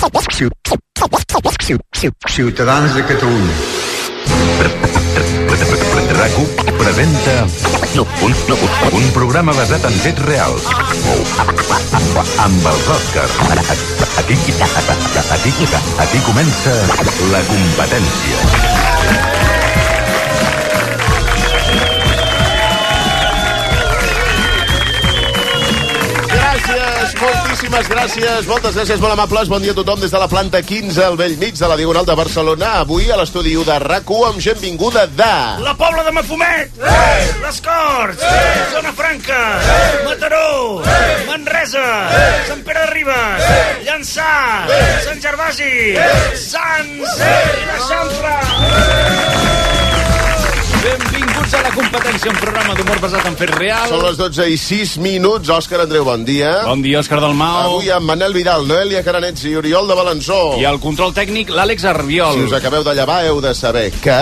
Ciutadans de Catalunya. RAC1 presenta un programa basat en fets reals amb els Oscars. Aquí comença la competència. Moltíssimes gràcies, moltes gràcies, molt amables. Bon dia a tothom des de la planta 15 al vell mig de la Diagonal de Barcelona. Avui a l'estudi 1 de RAC1 amb gent vinguda de... La Pobla de Mafumet, Les Corts, Zona Franca, Mataró, Manresa, Sant Pere de Ribes, Llançà, Sant Gervasi, Sants i l'Eixample. Benvinguts a la competència, un programa d'humor basat en fets reals. Són les 12:06. Òscar Andreu, bon dia. Bon dia, Òscar Dalmau. Avui amb Manel Vidal, Noelia Caranets i Oriol de Balançó. I el control tècnic, l'Àlex Arbiol. Si us acabeu de llevar, heu de saber que...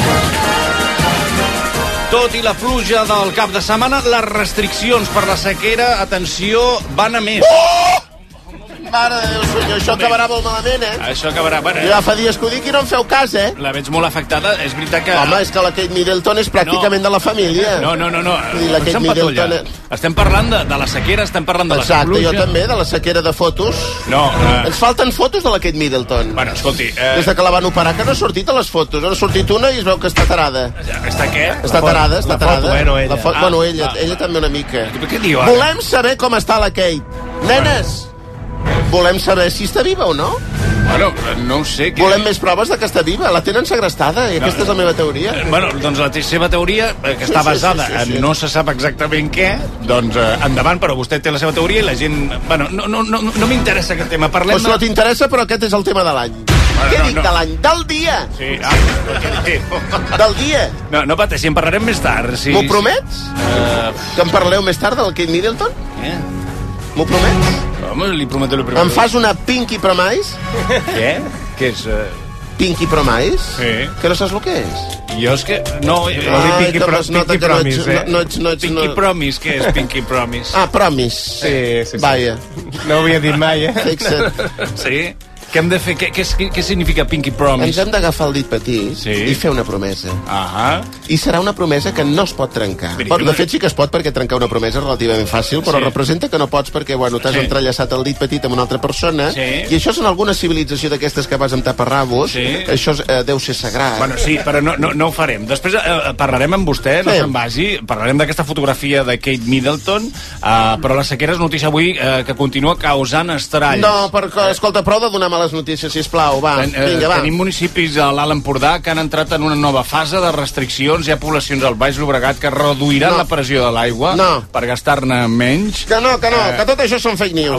Tot i la pluja del cap de setmana, les restriccions per la sequera, atenció, van a més. Mare de Déu, senyor, això acabarà molt malament, Això acabarà... Bueno, ja fa dies que ho dic i no em feu cas, La veig molt afectada, és veritat que... Home, és que la Kate Middleton és pràcticament de la família. No. I la Kate Middleton... Estem parlant de la sequera, estem parlant de la pluja. Exacte, jo també, de la sequera de fotos. No. Ens falten fotos de la Kate Middleton. Bueno, escolti... Des de que la van operar, que no ha sortit a les fotos. Ha sortit una i es veu que està tarada. Està què? Està tarada. Bueno, ella. Bueno, ella també una mica. Què diu, ara? Volem saber com està la Kate. Nenes, volem saber si està viva o no. Bueno, no ho sé. Volem més proves de que està viva. La tenen segrestada, i aquesta és la meva teoria. Bueno, doncs la seva teoria, que està basada en no se sap exactament què, doncs endavant, però vostè té la seva teoria i la gent... Bueno, no m'interessa aquest tema. Parlem... Doncs no t'interessa, però aquest és el tema de l'any. Què dic de l'any? Del dia! Sí, Del dia! No pateixi, en parlarem més tard. Sí, M'ho promets? Que en parleu més tard del Kate Middleton? M'ho promets? Home, li prometo el primer. Em fas una Pinky Promise? Què? Què és... Pinky Promise? Sí. Que no saps el que és? Jo és que... No, Pinky Promise, Pinky Promise, què és Pinky Promise? Ah, Promise. Sí. Vaja. No ho havia dit mai, Fixa't. Sí? Què hem de fer? Què significa Pinky Promise? Ens hem d'agafar el dit petit i fer una promesa. I serà una promesa que no es pot trencar. De fet, sí que es pot, perquè trencar una promesa és relativament fàcil, però representa que no pots perquè, t'has entrellaçat el dit petit amb una altra persona, i això és en alguna civilització d'aquestes que vas amb taparrabos, això deu ser sagrat. Bueno, sí, però no ho farem. Després parlarem amb vostè, no se'n vagi, parlarem d'aquesta fotografia de Kate Middleton, però la sequera és notícia avui que continua causant estralls. No, perquè, escolta, prou de donar les notícies, sisplau, vinga, va. Tenim municipis a l'Alt Empordà que han entrat en una nova fase de restriccions. Hi ha poblacions al Baix Llobregat que reduiran la pressió de l'aigua per gastar-ne menys. Que tot això són fake news.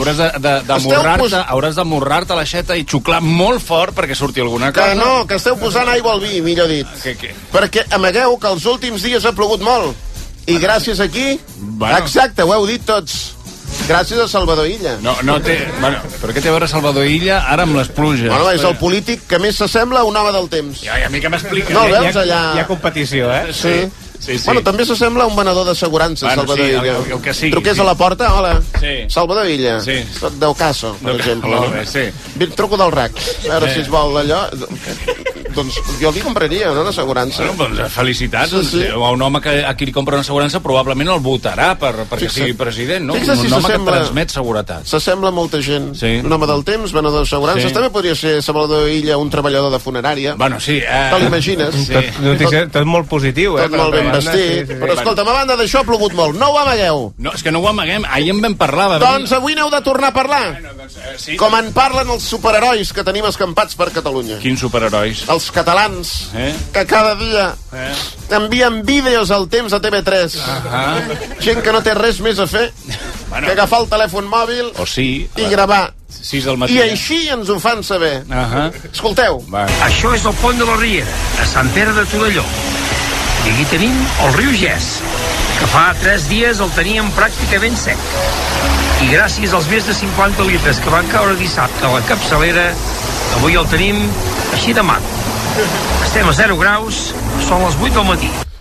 Hauràs de morrar-te a l'aixeta i xuclar molt fort perquè surti alguna cosa. Que esteu posant aigua al vi, millor dit. Perquè amagueu que els últims dies ha plogut molt. I gràcies aquí... Exacte, ho heu dit tots. Gràcies a Salvador Illa. No té... Bueno, però què té a veure Salvador Illa ara amb les pluges? Bueno, és el polític que més s'assembla a un home del temps. I a mi que m'explica. No el veus allà? Hi ha competició, Sí. Bueno, també s'assembla a un venedor d'assegurances, Salvador Illa. El que sigui. Truqués a la porta, hola. Sí. Salvador Illa. Sí. Soc d'Ocaso, per exemple. Sí. Truco del RAC. A veure si es vol allò... Doncs jo li compraria una assegurança. Bueno, doncs felicitats. Un home a qui li compra una assegurança probablement el votarà perquè sigui president, no? Un home que transmet seguretat. S'assembla molta gent. Un home del temps, venedor d'assegurances. També podria ser Salvador Illa un treballador de funerària. Bueno, sí. Te l'imagines? Tot molt positiu, Tot molt ben vestit. Però escolta'm, a banda d'això ha plogut molt. No ho amagueu. No, és que no ho amaguem. Ahir en vam parlar. Doncs avui n'heu de tornar a parlar. Com en parlen els superherois que tenim escampats per Catalunya. Quins superherois? Els catalans, que cada dia envien vídeos al temps a TV3. Gent que no té res més a fer que agafar el telèfon mòbil i gravar. I així ens ho fan saber. Escolteu. Això és el pont de la Riera, a Sant Pere de Torelló. I aquí tenim el riu Gès, que fa 3 dies el teníem pràcticament sec. I gràcies als més de 50 litres que van caure dissabte a la capçalera, avui el tenim així de maco. Estem a 0 graus, són les 8 del matí.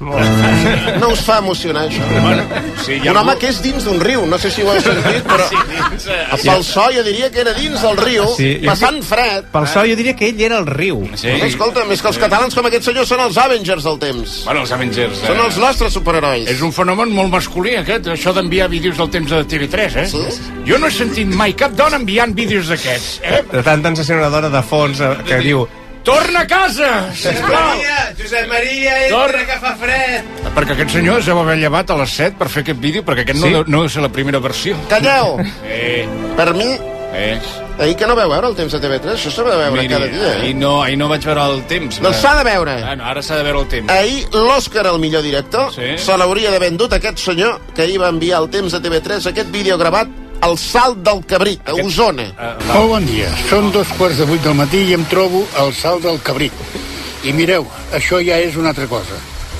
No us fa emocionar, això? Bueno, sí, un home que és dins d'un riu, no sé si ho heu sentit, però pel so jo diria que era dins del riu, passant fred. Pel so jo diria que ell era el riu. Escolta, més que els catalans com aquest senyor són els Avengers del temps. Bueno, els Avengers... Són els nostres superherois. És un fenomen molt masculí, aquest, això d'enviar vídeos del temps de TV3, eh? Sí? Jo no he sentit mai cap dona enviant vídeos d'aquests, eh? De tant en sent una dona de fons que diu... Torna a casa, sisplau! Josep Maria, entra que fa fred! Perquè aquest senyor es deu haver llevat a les 7 per fer aquest vídeo, perquè aquest no és la primera versió. Calleu! Per mi... Ahir que no vau veure el temps de TV3, això s'ha de veure cada dia. Ahir no vaig veure el temps. Doncs s'ha de veure. Ara s'ha de veure el temps. Ahir l'Òscar al millor director se l'hauria d'haver endut aquest senyor que ahir va enviar al temps de TV3 aquest vídeo gravat al Salt del Cabrit, a Osona. Molt bon dia. Són 2:15 del matí i em trobo al Salt del Cabrit. I mireu, això ja és una altra cosa.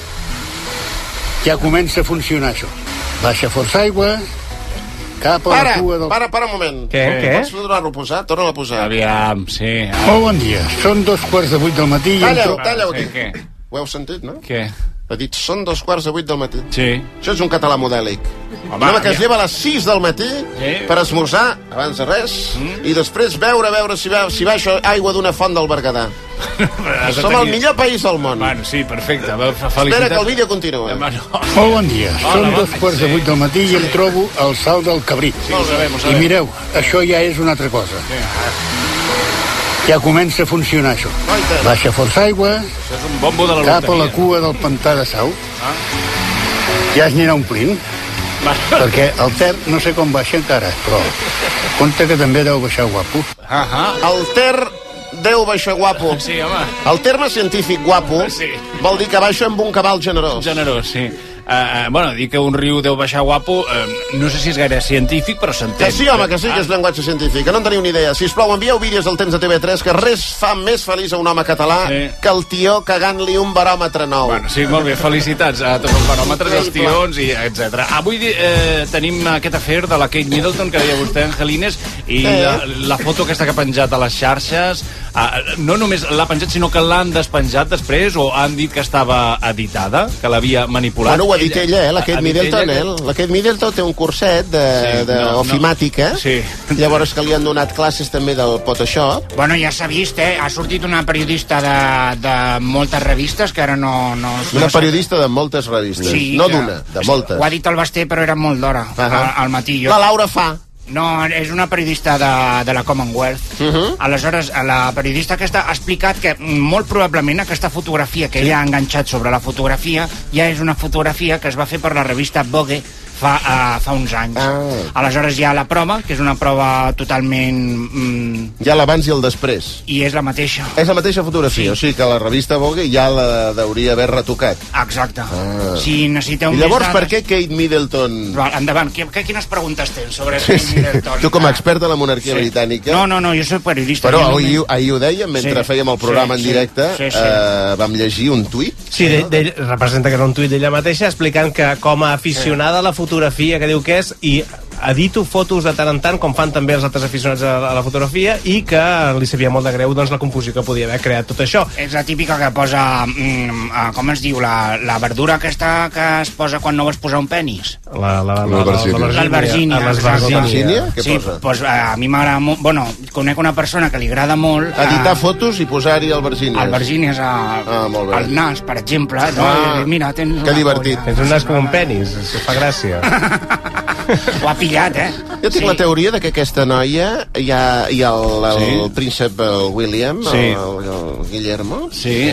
Ja comença a funcionar, això. Baixa força aigua, cap a la cua del... Para un moment. Què? Pots tornar-lo a posar? Torna-lo a posar. Aviam, sí. Molt bon dia. Són 2:15 del matí i em trobo... Talla-ho aquí. Ho heu sentit, no? Què? Ha dit, són 2:15 del matí. Sí. Això és un català modèlic. Un home que es lleva a les 6 del matí per esmorzar, abans de res, i després veure si baixa aigua d'una font del Berguedà. Som el millor país del món. Bueno, sí, perfecte. Espera que el vídeo continua. Molt bon dia. Són 2:15 del matí i em trobo al Salt del Cabrit. I mireu, això ja és una altra cosa. Ja comença a funcionar, això. Baixa força aigua, cap a la cua del pantà de Sau. Ja es anirà omplint. Perquè el Ter no sé com baixa encara, però compte que també deu baixar guapo. El Ter deu baixar guapo. Sí, home. El terme científic guapo vol dir que baixa amb un cabal generós. Generós, sí. Bueno, dir que un riu deu baixar guapo, no sé si és gaire científic, però s'entén. Que sí, home, que sí que és llenguatge científic, que no en teniu ni idea. Sisplau, envieu vídeos del temps de TV3, que res fa més feliç a un home català que el tió cagant-li un baròmetre nou. Bueno, sí, molt bé, felicitats a tots els baròmetres, els tions, i etc. Avui tenim aquest afer de la Kate Middleton, que deia vostè, Angelines, i la foto aquesta que ha penjat a les xarxes, no només l'ha penjat, sinó que l'han despenjat després, o han dit que estava editada, que l'havia manipulat. Bueno, ho ha dit ella, la Kate Middleton. La Kate Middleton té un curset d'ofimàtica, llavors que li han donat classes també del Photoshop. Bueno, ja s'ha vist, ha sortit una periodista de moltes revistes, que ara no... Una periodista de moltes revistes, no d'una, de moltes. Ho ha dit el Basté, però era molt d'hora, al matí. La Laura Fa. No, és una periodista de la Commonwealth. Aleshores, la periodista aquesta ha explicat que molt probablement aquesta fotografia que ella ha enganxat sobre la fotografia ja és una fotografia que es va fer per la revista Vogue fa uns anys. Aleshores hi ha la prova, que és una prova totalment... Hi ha l'abans i el després. I és la mateixa. És la mateixa fotografia, o sigui que la revista Vogue ja la deuria haver retocat. Exacte. Si necessiteu I llavors per què Kate Middleton... Endavant, quines preguntes tens sobre Kate Middleton? Tu com a expert de la monarquia britànica... No, jo soc periodista. Però ahir ho dèiem, mentre fèiem el programa en directe, vam llegir un tuit. Sí, representa que era un tuit d'ella mateixa explicant que com a aficionada a la fotografia, que diu que és, i edito fotos de tant en tant, com fan també els altres aficionats a la fotografia, i que li sabia molt de greu la composició que podia haver creat tot això. És la típica que posa, com es diu, la verdura aquesta que es posa quan no vols posar un penis. L'albergínia. L'albergínia? Què posa? Pues a mi m'agrada molt... Bueno, conec una persona que li agrada molt... Editar fotos i posar-hi albergínies. Albergínies al nas, per exemple. Mira, tens... Que divertit. Tens un nas com un penis, fa gràcia. Ho ha pillat, Jo tinc la teoria de que aquesta noia i el príncep William, el Guillermo...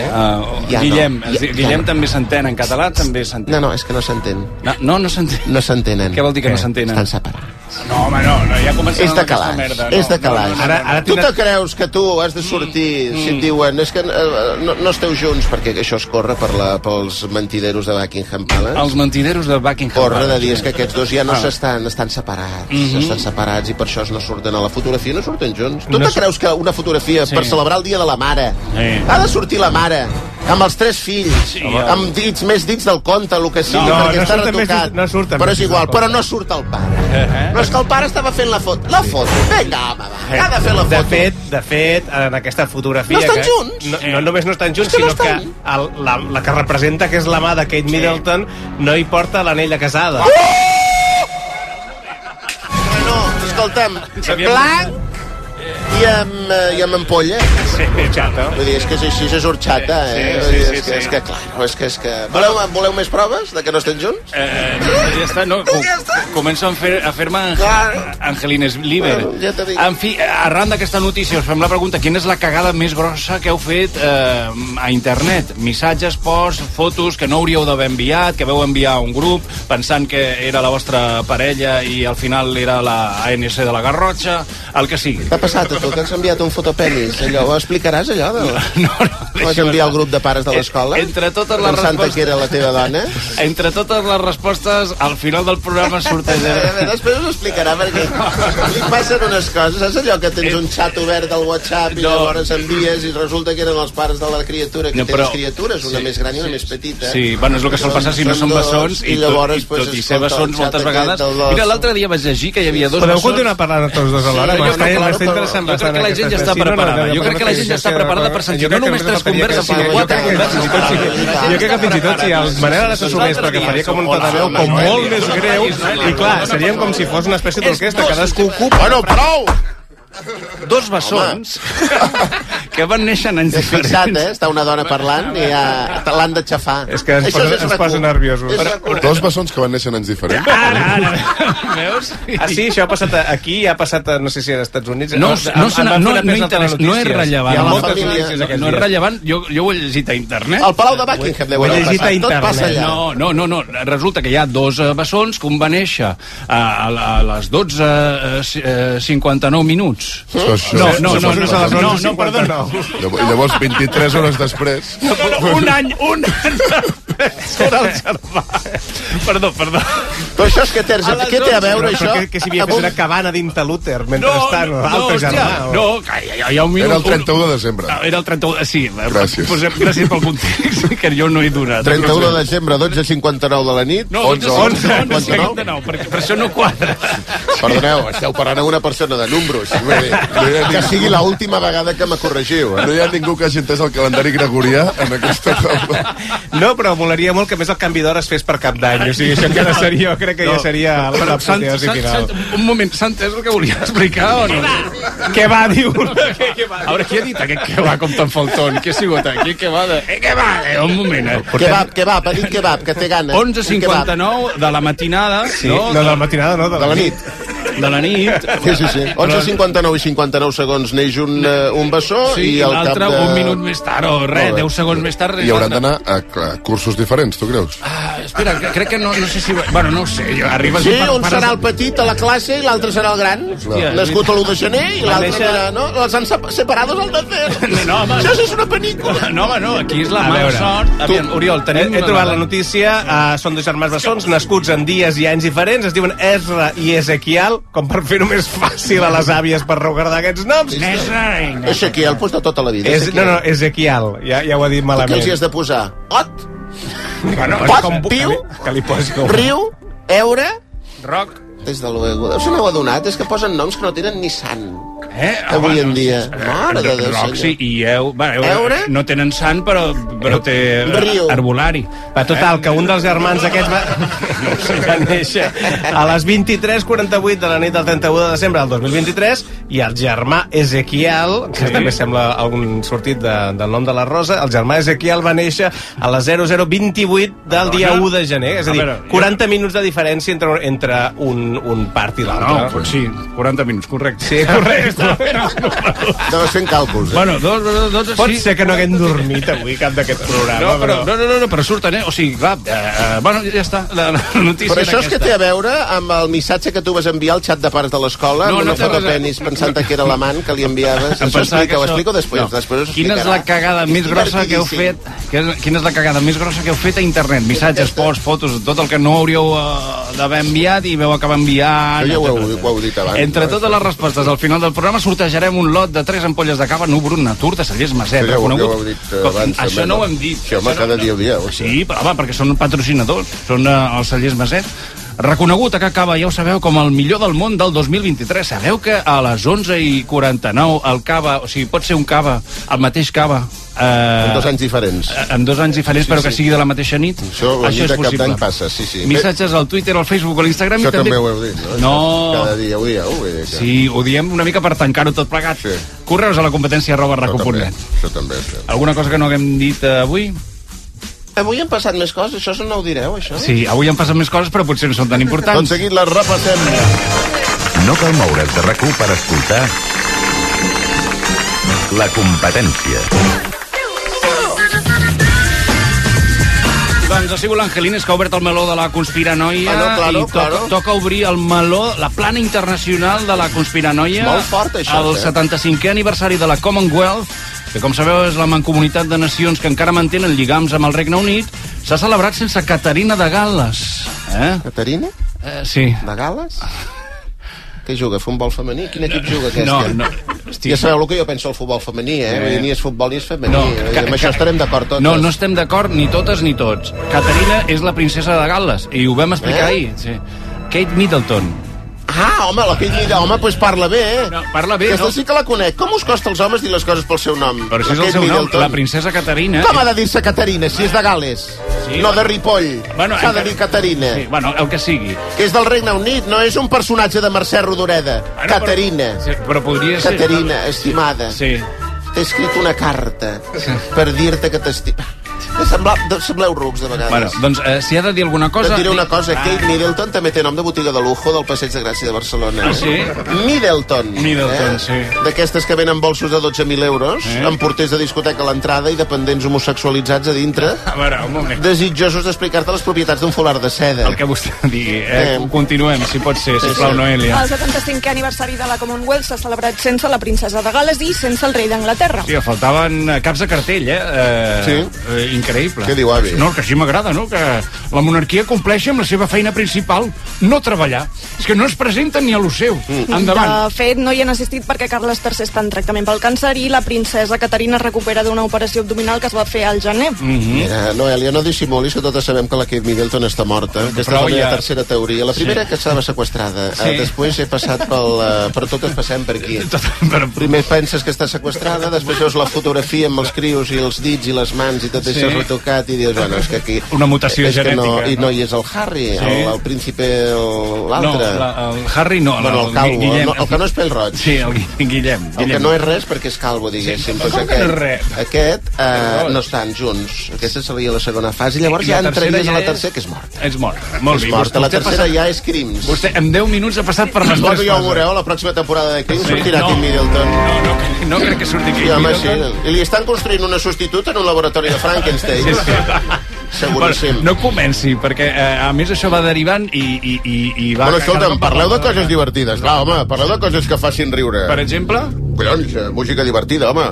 Guillem també s'entén, en català també s'entén. No, és que no s'entén. No s'entén? No s'entenen. Què vol dir que no s'entenen? Estan separats. No, home, no, ja comencem amb aquesta merda. És de calaix. Tu te creus que tu has de sortir si et diuen és que no esteu junts, perquè això es corre pels mentideros de Buckingham Palace. Els mentideros de Buckingham Palace. Corre de dir que aquests dos ja no estan separats. Estan separats i per això no surten a la fotografia, no surten junts. Tu te creus que una fotografia per celebrar el dia de la mare ha de sortir la mare Amb els 3 fills, amb dits, més dits del conte, el que sigui, perquè està retocat. Però és igual, però no surt el pare. No és que el pare estava fent la foto. La foto, vinga, home, va, ha de fer la foto. De fet, en aquesta fotografia... No estan junts? No només no estan junts, sinó que la que representa, que és la mà de Kate Middleton, no hi porta l'anell de casada. No, escolta'm, blanc i amb ampolla. Sí, horchata. Vull dir, és que és així, és horchata, és que, clar, és que... Voleu més proves de que no estem junts? Ja està, no? Començo a fer-me Angelines Lieber. Ja t'ho dic. En fi, arran d'aquesta notícia, us fem la pregunta, quina és la cagada més grossa que heu fet a internet? Missatges, posts, fotos que no hauríeu d'haver enviat, que vau enviar a un grup pensant que era la vostra parella i al final era la ANC de la Garrotxa, el que sigui. T'ha passat a tu que has enviat un fotopenis? Allò, ho explicaràs, allò? No. Vas enviar al grup de pares de l'escola? Entre totes les pensant respostes... que era la teva dona? Entre totes les respostes, al final del programa sortejaré. Després us explicarà, perquè li passen unes coses. Saps allò que tens un xat obert del WhatsApp i llavors envies i resulta que eren els pares de la criatura, que tens criatures, una més gran i una més petita. Sí, bueno, és el que sol passar si no són bessons i tot i ser bessons moltes vegades. Mira, l'altre dia vaig llegir que hi havia 2 bessons. Podeu continuar parlant de tots dos alhora? M'està interessant jo crec que la gent ja està preparada. Jo crec que la gent ja està preparada per sentir no només 3 converses, sinó 4 converses. Jo crec que fins i tot si el Manel ara s'assumeix, perquè faria com un pataveu com molt més greu, i clar, seríem com si fos una espècie d'orquestra, cadascú ocupa... Bueno, prou! 2 bessons que van néixer en anys diferents. Fixa't, està una dona parlant i l'han de xafar. És que ens posa nerviosos. 2 bessons que van néixer en anys diferents. Ara, veus? Sí, això ha passat aquí, ha passat, no sé si als Estats Units. No és rellevant. No és rellevant, jo ho he llegit a internet. El Palau de Buckingham deu haver passat, tot passa allà. No, resulta que hi ha 2 bessons que un va néixer a les 12:59 minuts. No, perdona. Llavors, 23 hores després... Un any. Era el germà. Perdó. Però això és que què té a veure, això? Que si havia fet una cabana d'Interlúter mentrestant, l'altre germà. No, hi ha un minut... Era el 31 de desembre. Era el 31, sí. Gràcies. Gràcies pel context, que jo no he donat. 31 de desembre, 12:59 de la nit? No, 11:59, per això no quadra. Perdoneu, esteu parlant amb una persona de números. Que sigui l'última vegada que me corregiu. No hi ha ningú que hagi entès el calendari gregorià en aquesta taula. No, però molaria molt que més el canvi d'hora es fes per Cap d'Any. O sigui, això encara seria, jo crec que ja seria l'apoteosi final. Un moment, s'ha entès el que volia explicar o no? Què va, diu? A veure, qui ha dit aquest que va com tan faltón? Qui ha sigut aquí? Què va? Un moment, Kebab, ha dit kebab, que té gana. 11:59 de la matinada. No, de la matinada no, de la nit. De la nit. Sí. 11:59 i 59 segons neix un bessó i al cap de... un minut més tard o res, 10 segons més tard... I hauran d'anar a cursos diferents, tu creus? Espera, crec que no sé si... Bueno, no ho sé, arribes... Sí, un serà el petit a la classe i l'altre serà el gran. Nascut l'1 de gener i l'altre serà... No, els han separados al nacer. No, home. Això és una pel·lícula. No, home, no, aquí és la mala sort. Oriol, he trobat la notícia, són 2 germans bessons, nascuts en dies i anys diferents, es diuen Ezra i Ezequiel, com per fer-ho més fàcil a les àvies per recordar aquests noms. Ezequiel, pues de tota la vida. No, Ezequiel, ja ho ha dit malament. Què els hi has de posar? Ot? Pot? Piu? Riu? Eure? Roc? Des de luego. Se n'heu adonat? És que posen noms que no tenen ni sant. Avui en dia. Mare de Déu, Roxy i Eure? No tenen sant, però té herbolari. Total, que un dels germans aquests va néixer a les 23:48 de la nit del 31 de desembre del 2023 i el germà Ezequiel, que també sembla algun sortit del nom de la Rosa, el germà Ezequiel va néixer a les 00:28 del dia 1 de gener. És a dir, 40 minuts de diferència entre un part i l'altre. No, sí, 40 minuts, correcte. Sí, correcte. Estaves fent càlculs. Bueno, pot ser que no haguem dormit avui cap d'aquest programa. Però surten, O sigui, clar, bueno, ja està, la notícia. Però això és que té a veure amb el missatge que tu vas enviar al xat de pares de l'escola, amb una fotopenis pensant que era l'amant que li enviaves. Això ho explico després. Quina és la cagada més grossa que heu fet? Quina és la cagada més grossa que heu fet a internet? Missatges, posts, fotos, tot el que no hauríeu d'haver enviat i veu acabar enviant. Jo ja ho heu dit abans. Entre totes les respostes al final del programa programa sortejarem un lot de 3 ampolles de cava Nubrun Natur de Cellers Maset. Ja ho heu dit abans. Això no ho hem dit. Sí, home, cada dia ho dieu. Sí, però, home, perquè són patrocinadors, són els Cellers Maset. Reconegut a Cava, ja ho sabeu, com el millor del món del 2023. Sabeu que a les 11:49 el cava, o sigui, pot ser un cava, el mateix cava... en 2 anys diferents. En 2 anys diferents, però que sigui de la mateixa nit. Això és possible. Cap d'any passa, Missatges al Twitter, al Facebook, a l'Instagram... Això també ho heu dit, no? No. Cada dia ho dieu. Sí, ho diem una mica per tancar-ho tot plegat. Correus a la competència@raco.net. Això també. Alguna cosa que no haguem dit avui? Avui han passat més coses, això no ho direu, això? Sí, avui han passat més coses, però potser no són tan importants. Doncs seguit les repassem. No cal moure's de RAC1 per escoltar La Competència. Doncs ha sigut l'Angelines que ha obert el meló de la conspiranoia toca obrir el meló, la plana internacional de la conspiranoia. Molt fort, això. El 75è aniversari de la Commonwealth, que com sabeu és la mancomunitat de nacions que encara mantenen lligams amb el Regne Unit, s'ha celebrat sense Caterina de Gal·les. Caterina? Sí. De Gal·les? Què juga? Futbol femení? Quin equip juga aquesta? No. Ja sabeu el que jo penso del futbol femení, Ni és futbol ni és femení. Amb això estarem d'acord totes. No estem d'acord ni totes ni tots. Caterina és la princesa de Gal·les, i ho vam explicar ahir. Sí. Kate Middleton. Home, la Kate Middleton, home, doncs parla bé, No, parla bé, Aquesta sí que la conec. Com us costa als homes dir les coses pel seu nom? Però si és el seu nom, la princesa Caterina... Com ha de dir-se Caterina, si és de Gal·les? Sí, no de Ripoll. S'ha de dir Caterina. Sí, bueno, el que sigui. Que és del Regne Unit, no és un personatge de Mercè Rodoreda. Caterina. Però podria ser... Caterina, estimada. Sí. T'he escrit una carta per dir-te que t'estimo. Sembleu rucs, de vegades. Bueno, doncs, si ha de dir alguna cosa... Et diré una cosa, Kate Middleton també té nom de botiga de lujo del Passeig de Gràcia de Barcelona. Ah, sí? Middleton, sí. D'aquestes que venen bolsos de 12.000 euros, amb porters de discoteca a l'entrada i dependents homosexualitzats a dintre, un moment. desitjosos d'explicar-te les propietats d'un folar de seda. El que vostè digui. Continuem, si pot ser, sisplau, Noelia. El 75è aniversari de la Commonwealth s'ha celebrat sense la princesa de Gal·les i sense el rei d'Anglaterra. Sí, faltaven caps de cartell, increïble. Què diu, avi? No, que sí m'agrada, no? Que la monarquia compleixi amb la seva feina principal, no treballar. És que no es presenten ni a lo seu. Endavant. De fet, no hi han assistit perquè Carles III està en tractament pel càncer i la princesa Caterina es recupera d'una operació abdominal que es va fer al gener. Mira, Noelia, no dissimulis, que totes sabem que la Kate Middleton està morta. Aquesta és la meva tercera teoria. La primera, que estava sequestrada. Després he passat per totes passem per aquí. Primer penses que està sequestrada, després veus la fotografia amb els crios i els dits i les mans i tot això retocat i dius, bueno, és que aquí... Una mutació genètica. I no hi és el Harry, el príncipe, l'altre. No, el Harry no. Bueno, el calvo, Guillem. El que no és pèl roig. Sí, el Guillem. El que no és res perquè és calvo, diguéssim. Aquest no estan junts. Aquesta seria la segona fase. Llavors ja entraries a la tercera, que és mort. És mort. Molt bé. La tercera ja és Crims. Vostè en 10 minuts ha passat per les tres fases. Ja ho veureu, la pròxima temporada de Crims sortirà Kate Middleton. No crec que surti Kate Middleton. I li estan construint una substituta en un laboratori de Frankenstein. Seguríssim. No comenci, perquè a més això va derivant i va... Bueno, escolta'm, parleu de coses divertides. Va, home, parleu de coses que facin riure. Per exemple? Collons, música divertida, home.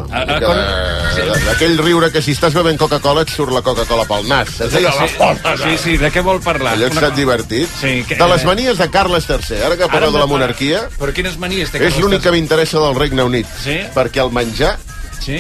Aquell riure que si estàs bevent Coca-Cola et surt la Coca-Cola pel nas. Sí, de què vol parlar? Allò està divertit. De les manies de Carles III, ara que parleu de la monarquia. Però quines manies té Carles III? És l'únic que m'interessa del Regne Unit. Perquè el menjar... Sí.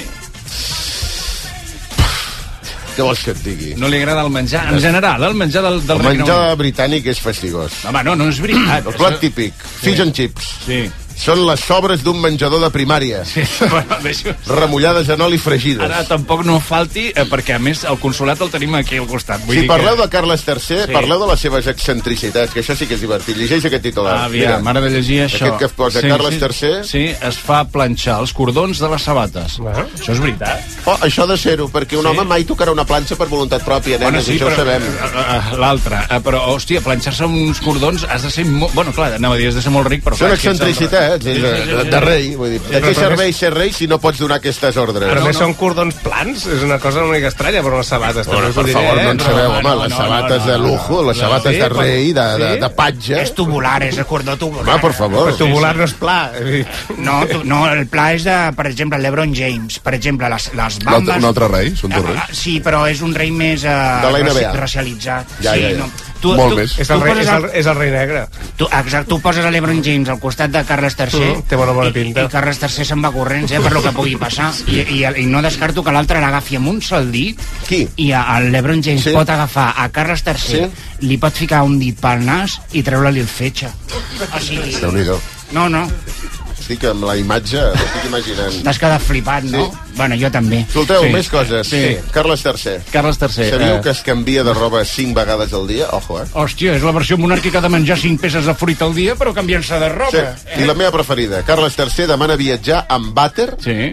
Què vols que et digui? No li agrada el menjar, en general, el menjar del Regne Unit. El menjar britànic és fastigós. Home, no és veritat. El plat típic, fish and chips. Sí. Són les sobres d'un menjador de primària. Sí, bueno, deixo... Remullades en oli fregides. Ara tampoc no falti, perquè a més el consolat el tenim aquí al costat. Si parleu de Carles III, parleu de les seves excentricitats, que això sí que és divertit. Llegeix aquest titular. M'ha de llegir això. Aquest que posa Carles III... Sí, es fa planxar els cordons de les sabates. Això és veritat. Això ha de ser-ho, perquè un home mai tocarà una planxa per voluntat pròpia, nenes, això ho sabem. L'altre, però, hòstia, planxar-se uns cordons has de ser... Bueno, clar, anava a dir, has de ser molt ric, però... Són excentricitats. De rei, vull dir. De què serveix ser rei si no pots donar aquestes ordres? Però més són cordons plans? És una cosa una mica estranya, però les sabates... Per favor, no en sabeu, home, les sabates de lujo, les sabates de rei, de patge... És tubular, és el cordó tubular. Home, per favor. Però tubular no és pla. No, el pla és de, per exemple, LeBron James. Per exemple, les bambes... Un altre rei, són dos reis. Sí, però és un rei més de la NBA. racialitzat. Ja. Molt més. És el rei negre. Exacte, tu poses a l'Ebron James al costat de Carles III té bona pinta. I Carles III se'n va corrents, per lo que pugui passar. I no descarto que l'altre l'agafi amb un sol dit. Qui? I l'Ebron James pot agafar a Carles III, li pot ficar un dit pel nas i treure-li el fetge. O sigui... Déu-n'hi-do. No. Estic amb la imatge, l'estic imaginant. T'has quedat flipat, no? Bueno, jo també. Escolteu, més coses. Carles III. Sabíeu que es canvia de roba 5 vegades al dia? Ojo, Hòstia, és la versió monàrquica de menjar 5 peces de fruita al dia, però canviant-se de roba. I la meva preferida. Carles III demana viatjar amb vàter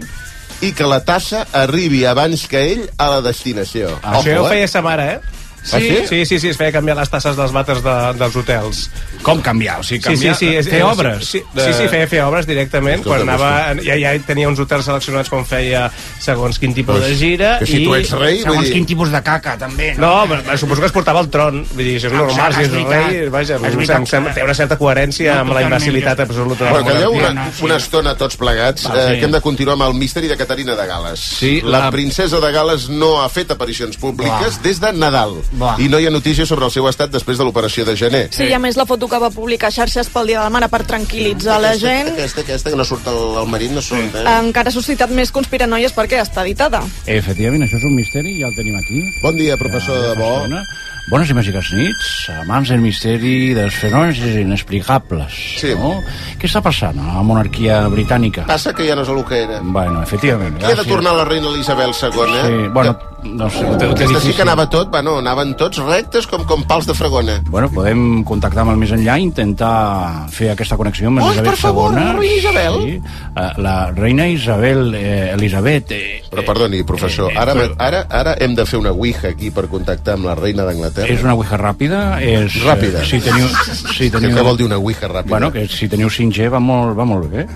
i que la tassa arribi abans que ell a la destinació. Això ho feia sa mare, Sí, es feia canviar les tasses dels vàters dels hotels. Com canviar? O sigui, canviar... Fer obres? Sí, feia obres directament. Quan anava... Ja tenia uns hotels seleccionats quan feia segons quin tipus de gira. Que si tu ets rei... Segons quin tipus de caca, també. No, suposo que es portava el tron. Vull dir, això és normal, si és rei... Vaja, té una certa coherència amb la imbecilitat absoluta. Però calleu una estona tots plegats, que hem de continuar amb el misteri de Caterina de Gal·les. La princesa de Gal·les no ha fet aparicions públiques des de Nadal. I no hi ha notícies sobre el seu estat després de l'operació de gener. Sí, i a més la foto que va publicar xarxes pel Dia de la Mare per tranquil·litzar la gent. Aquesta que no surt al marit, no surt, encara ha suscitat més conspiranoies perquè està editada. Efectivament, això és un misteri, ja el tenim aquí. Bon dia, professor de Bo. Bones i màgiques nits, amants del misteri dels fenòmens inexplicables. No? Què està passant a la monarquia britànica? Passa que ja no és el que era. Bueno, efectivament. Qui ha de tornar la reina Elisabel II, Sí, bueno, no sé. Aquesta sí que anava tot, anaven tots rectes com pals de fregona. Bueno, podem contactar amb el més enllà i intentar fer aquesta connexió amb Elisabet II. Per favor, la reina Isabel. Sí, la reina Elisabet. Però perdoni, professor, ara hem de fer una ouija aquí per contactar amb la reina d'Anglaterra. És una ouija ràpida. Ràpida? Si teniu... Què vol dir una ouija ràpida? Bueno, que si teniu 5G va molt bé.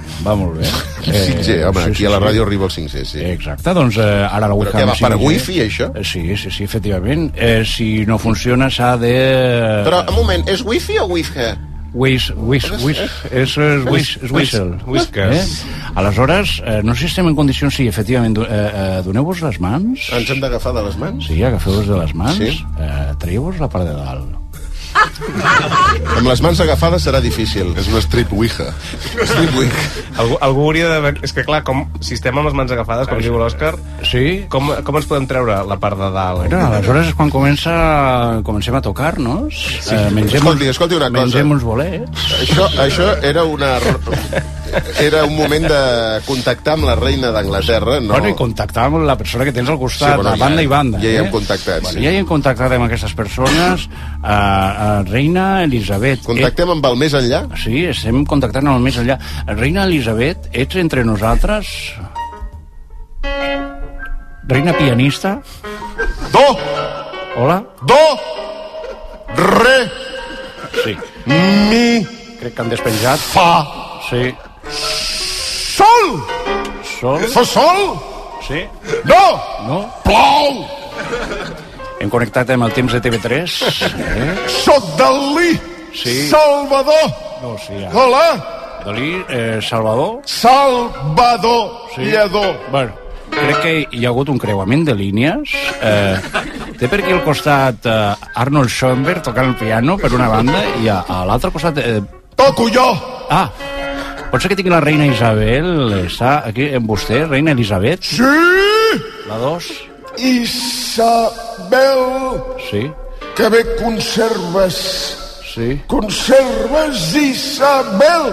5G, home, aquí a la ràdio arriba el 5G, sí. Exacte, doncs ara la ouija... Però què va, per wifi, això? Sí, efectivament. Si no funciona s'ha de... Però, un moment, és wifi o ouija? És Whistle. Aleshores, no sé si estem en condicions, sí, efectivament, doneu-vos les mans. Ens hem d'agafar de les mans? Sí, agafeu-vos de les mans, traieu-vos la part de dalt. Amb les mans agafades serà difícil. És una strip ouija. Algú hauria de... És que clar, si estem amb les mans agafades, com diu l'Òscar, com ens podem treure la part de dalt? Bueno, aleshores és quan comencem a tocar-nos. Escolti una cosa. Mengem uns bolets. Això era un moment de contactar amb la reina d'Anglaterra, no? Bueno, i contactar amb la persona que tens al costat, a banda i banda. Ja hi hem contactat, sí. Ja hi hem contactat amb aquestes persones, reina Elisabet. Contactem amb el més enllà? Sí, estem contactant amb el més enllà. Reina Elisabet, ets entre nosaltres? Reina pianista? Do! Hola? Do! Re! Sí. Mi! Crec que han despenjat. Fa! Sí. Sol! Sol? Fa sol? Sí. No! Plou! Hem connectat amb el temps de TV3. Soc Dalí! Sí. Salvador! No, sí, ja. Hola! Dalí, Salvador? Salvador! Sí. Lledó! Bueno, crec que hi ha hagut un creuament de línies. Té per aquí al costat Arnold Schoenberg tocant el piano, per una banda, i a l'altre costat... Toco jo! Ah, pot ser que tingui la reina Isabel. Està aquí amb vostè, reina Elisabet? Sí! La 2? Isabel! Sí. Que bé conserves. Sí. Conserves Isabel.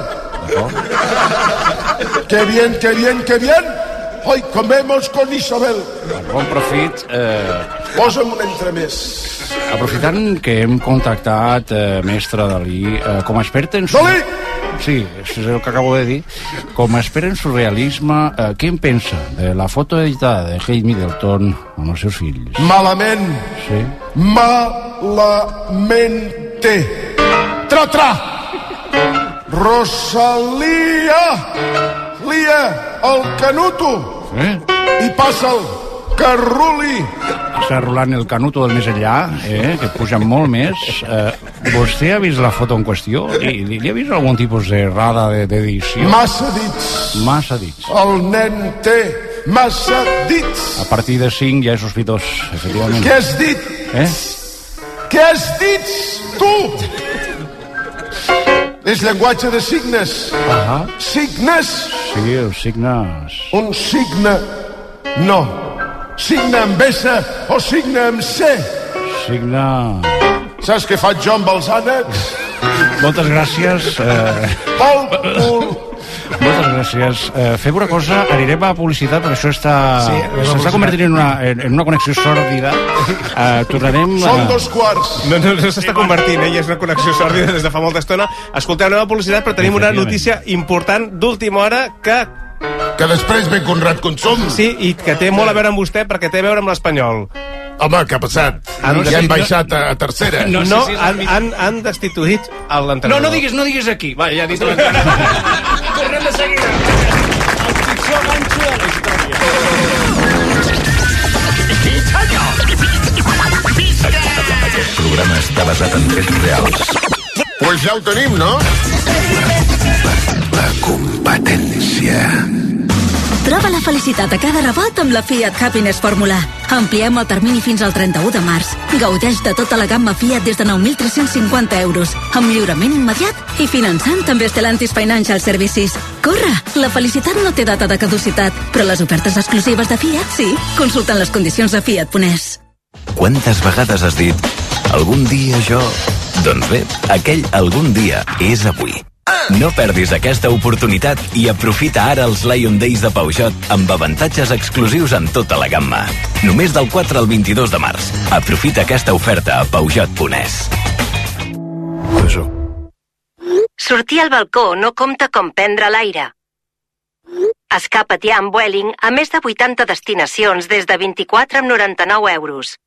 Que bien, que bien, que bien. Hoy comemos con Isabel. Bon profit. Posa'm un entremés. Aprofitant que hem contactat mestre Dalí com a expert en... Dalí! Sí, això és el que acabo de dir. Com a expert en surrealisme, què en pensa de la foto editada de Kate Middleton amb els seus fills? Malament. Sí. Malamente. Tra! Rosalia! Lia el canuto! I passa'l, que ruli! Està rolant el canuto del més enllà, que puja molt més. Vostè ha vist la foto en qüestió? Li ha vist algun tipus d'errada d'edició? Massa dits. Massa dits. El nen té massa dits. A partir de 5 ja és sospitós, efectivament. Què has dit? Què has dit, tu? És llenguatge de signes. Signes? Sí, els signes. Un signe. No. Signe amb S o signe amb C? Signe... Saps què faig jo amb els ànecs? Moltes gràcies. Pel cul. Moltes gràcies. Fem una cosa, anirem a publicitat, perquè això s'està convertint en una connexió sòrdida. Tornarem... Són 2:15. No s'està convertint, ja és una connexió sòrdida des de fa molta estona. Escolteu, anem a publicitat, però tenim una notícia important d'última hora que després ve Conrad Consum. Sí, i que té molt a veure amb vostè, perquè té a veure amb l'Espanyol. Home, què ha passat? Ja hem baixat a tercera. No, han destituït l'entrenador. No diguis aquí. Va, ja he dit l'entrenador. Tornem de seguida. El pitjor ganxo de la història. Aquest programa està basat en fets reals. Pues ja ho tenim, no? La competència. Troba la felicitat a cada rebot amb la Fiat Happiness Fórmula. Ampliem el termini fins al 31 de març. Gaudeix de tota la gamma Fiat des de 9.350 euros, amb lliurament immediat i finançant també Stellantis Financial Services. Corre! La felicitat no té data de caducitat, però les ofertes exclusives de Fiat sí. Consulten les condicions a Fiat.es. Quantes vegades has dit algun dia jo... Doncs bé, aquell algun dia és avui. No perdis aquesta oportunitat i aprofita ara els Lion Days de Peugeot amb avantatges exclusius en tota la gamma. Només del 4 al 22 de març. Aprofita aquesta oferta a Peugeot.es. Sortir al balcó no compta com prendre l'aire. Escapa't ja amb Vueling a més de 80 destinacions des de 24,99 euros.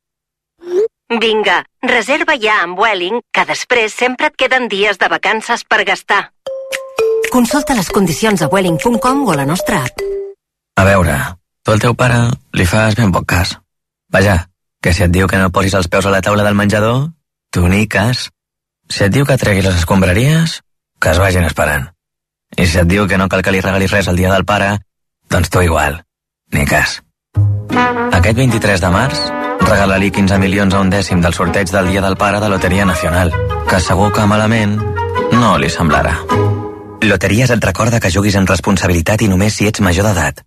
Vinga, reserva ja amb Vueling, que després sempre et queden dies de vacances per gastar. Consulta les condicions a Vueling.com o a la nostra app. A veure, tu al teu pare li fas ben poc cas. Vaja, que si et diu que no posis els peus a la taula del menjador, tu ni cas. Si et diu que tregui les escombraries, que es vagin esperant. I si et diu que no cal que li regalis res el dia del pare, doncs tu igual, ni cas. Aquest 23 de març, regala-li 15 milions a un dècim del sorteig del Dia del Pare de Loteria Nacional, que segur que malament no li semblarà. Loteries et recorda que juguis amb responsabilitat i només si ets major d'edat.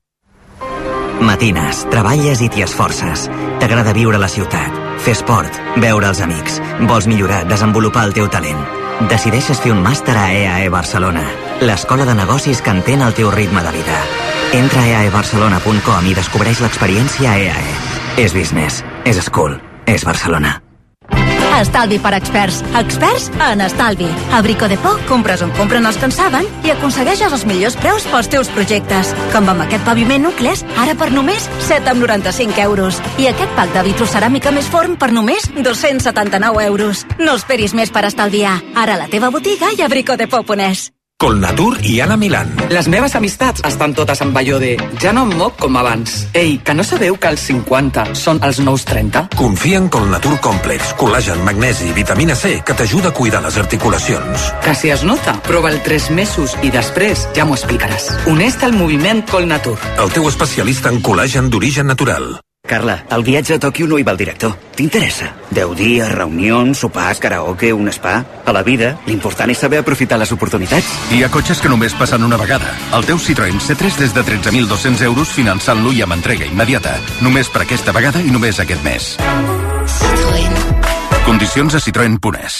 Matines, treballes i t'hi esforces. T'agrada viure a la ciutat, fer esport, veure els amics. Vols millorar, desenvolupar el teu talent. Decideixes fer un màster a EAE Barcelona, l'escola de negocis que entén el teu ritme de vida. Entra a eaebarcelona.com i descobreix l'experiència EAE. És business, és school, és Barcelona. Estalvi per experts. Experts en estalvi. A Brico Depot compres on compren els que en saben i aconsegueixes els millors preus pels teus projectes. Com amb aquest paviment Nucles, ara per només 7,95 euros. I aquest pack de vitroceràmica més forn per només 279 euros. No esperis més per estalviar. Ara a la teva botiga i a bricodepot.es. Colnatur i Anna Milán. Les meves amistats estan totes amb allò de ja no em moc com abans. Ei, que no sabeu que els 50 són els nous 30? Confia en Colnatur Complex, col·lagen, magnesi i vitamina C que t'ajuda a cuidar les articulacions. Que si es nota, prova'l 3 mesos i després ja m'ho explicaràs. Uneix-te al moviment Colnatur. El teu especialista en col·lagen d'origen natural. Carla, el viatge a Tòquio no hi va el director. T'interessa? 10 dies, reunions, sopars, karaoke, un spa... A la vida, l'important és saber aprofitar les oportunitats. Hi ha cotxes que només passen una vegada. El teu Citroën C3 des de 13.200 euros finançant-lo i amb entrega immediata. Només per aquesta vegada i només aquest mes. Citroën. Condicions a Citroën.es.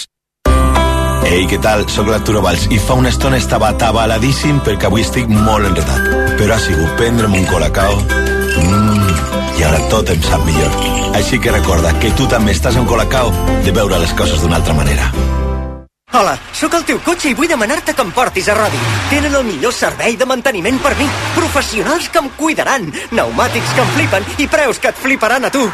Ei, què tal? Soc l'Arturo Valls i fa una estona estava atabaladíssim perquè avui estic molt enredat. Però ha sigut prendre'm un colacao... I ara tot em sap millor. Així que recorda que tu també estàs en Colacao de veure les coses d'una altra manera. Hola, sóc el teu cotxe i vull demanar-te que em portis a Rodi. Tenen el millor servei de manteniment per mi. Professionals que em cuidaran, pneumàtics que em flipen i preus que et fliparan a tu.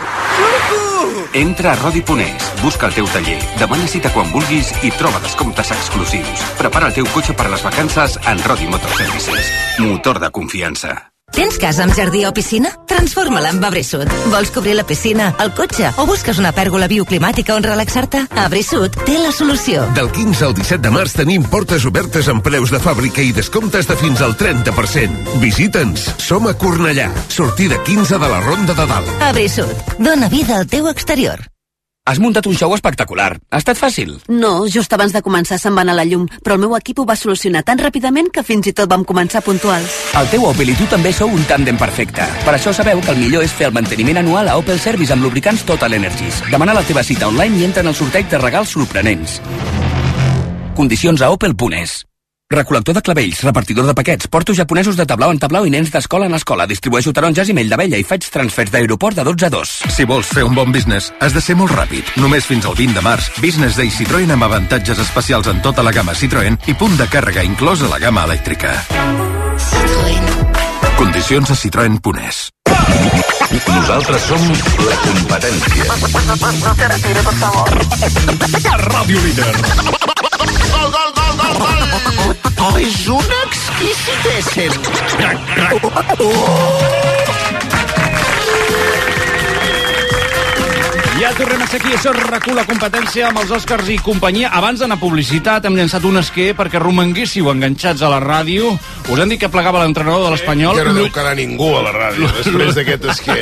Entra a Rodi.es, busca el teu taller, demana cita quan vulguis i troba descomptes exclusius. Prepara el teu cotxe per a les vacances en Rodi Motor Services. Motor de confiança. Tens casa amb jardí o piscina? Transforma-la amb Abrisud. Vols cobrir la piscina, el cotxe o busques una pèrgola bioclimàtica on relaxar-te? Abrisud té la solució. Del 15 al 17 de març tenim portes obertes amb preus de fàbrica i descomptes de fins al 30%. Visita'ns. Som a Cornellà. Sortida 15 de la Ronda de Dalt. Abrisud. Dóna vida al teu exterior. Has muntat un show espectacular. Ha estat fàcil? No, just abans de començar se'n va anar la llum, però el meu equip ho va solucionar tan ràpidament que fins i tot vam començar puntuals. El teu Opel i tu també sou un tàndem perfecte. Per això sabeu que el millor és fer el manteniment anual a Opel Service amb lubricants Total Energies. Demana la teva cita online i entra en el sorteig de regals sorprenents. Condicions a opel.es. Recol·lector de clavells, repartidor de paquets, portos japonesos de tablau en tablau i nens d'escola en escola. Distribueixo taronges i mell d'abella i faig transfers d'aeroport de 12 a 2. Si vols fer un bon business, has de ser molt ràpid. Només fins al 20 de març, Business Day Citroën amb avantatges especials en tota la gamma Citroën i punt de càrrega inclòs a la gamma elèctrica. Condicions a citroen.es. Nosaltres som la competència. Ràdio Líder. Gol, gol, gol, gol, gol! Oh, és una exquisitéssim! Ja tornem a ser aquí, això és RAC1, la competència amb els Oscars i companyia. Abans d'anar a publicitat hem llançat un esquer perquè romanguéssiu enganxats a la ràdio. Us han dit que plegava l'entrenador de l'Espanyol. Que no deu quedar ningú a la ràdio després d'aquest esquer.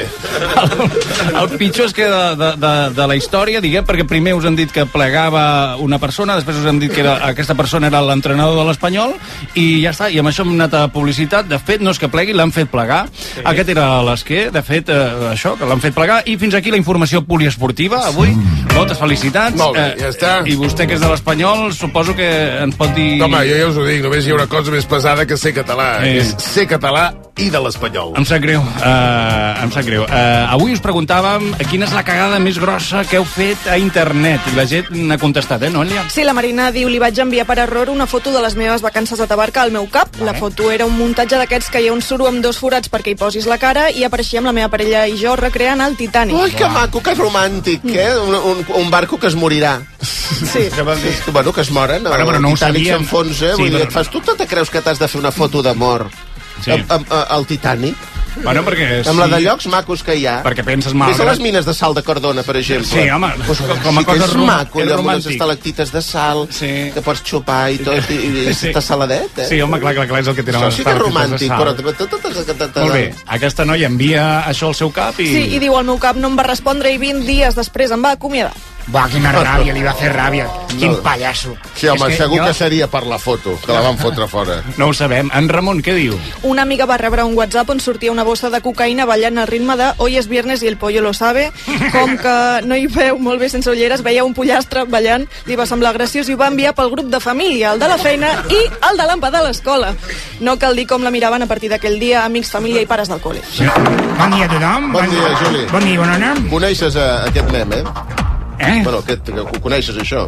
El pitjor esquer de la història, diguem, perquè primer us han dit que plegava una persona, després us han dit que aquesta persona era l'entrenador de l'Espanyol, i ja està, i amb això hem anat a publicitat. De fet, no és que plegui, l'han fet plegar. Sí. Aquest era l'esquer, de fet, això, que l'han fet plegar, i fins aquí la informació poliesportiva avui. Moltes felicitats. Molt bé, ja està. I vostè, que és de l'Espanyol, suposo que ens pot dir... No, home, jo ja us ho dic, només hi ha una cosa més pesada que ser català. És ser català i de l'Espanyol. Em sap greu, em sap greu. Avui us preguntàvem quina és la cagada més grossa que heu fet a internet. I la gent n'ha contestat, no, Elia? Sí, la Marina diu, li vaig enviar per error una foto de les meves vacances a Tabarca al meu cap. La foto era un muntatge d'aquests que hi ha un suro amb 2 forats perquè hi posis la cara i apareixia amb la meva parella i jo recreant el Titanic. Ai, que maco, que romàntic, un barco que es morirà. Sí. Bueno, que es moren, però no el Titanic sabien. s'enfonsa, vull dir, et fas, tu te creus que t'has de fer una foto d'amor al Titanic? Bueno, perquè... Amb la de llocs macos que hi ha. Perquè penses mal. Ves a les mines de sal de Cardona, per exemple. Sí, home, com a cosa és maco, allò amb romàntic. les estalactites de sal, que pots xupar i tot, i està saladet, Sí, home, clar, és el que tenen les estalactites de sal. Això sí que és romàntic, però... Molt bé, aquesta noia envia això al seu cap i... Sí, i diu, el meu cap no em va respondre i 20 dies després em va acomiadar. Va, quina ràbia, li va fer ràbia. Quin pallasso. Sí, home, segur que seria per la foto, que la van fotre fora. No ho sabem. En Ramon, què diu? Una amiga va rebre un WhatsApp on sortia una bossa de cocaïna ballant al ritme de Hoy es viernes y el pollo lo sabe. Com que no hi veu molt bé sense ulleres, veia un pollastre ballant, li va semblar graciós i ho va enviar pel grup de família, el de la feina i el de l'àmpada de l'escola. No cal dir com la miraven a partir d'aquell dia amics, família i pares del col·le. Sí. Bon dia a tothom. Bon dia, Juli. Bon dia, bona hora. Coneixes aquest mem, Bueno, que ho coneixes, això?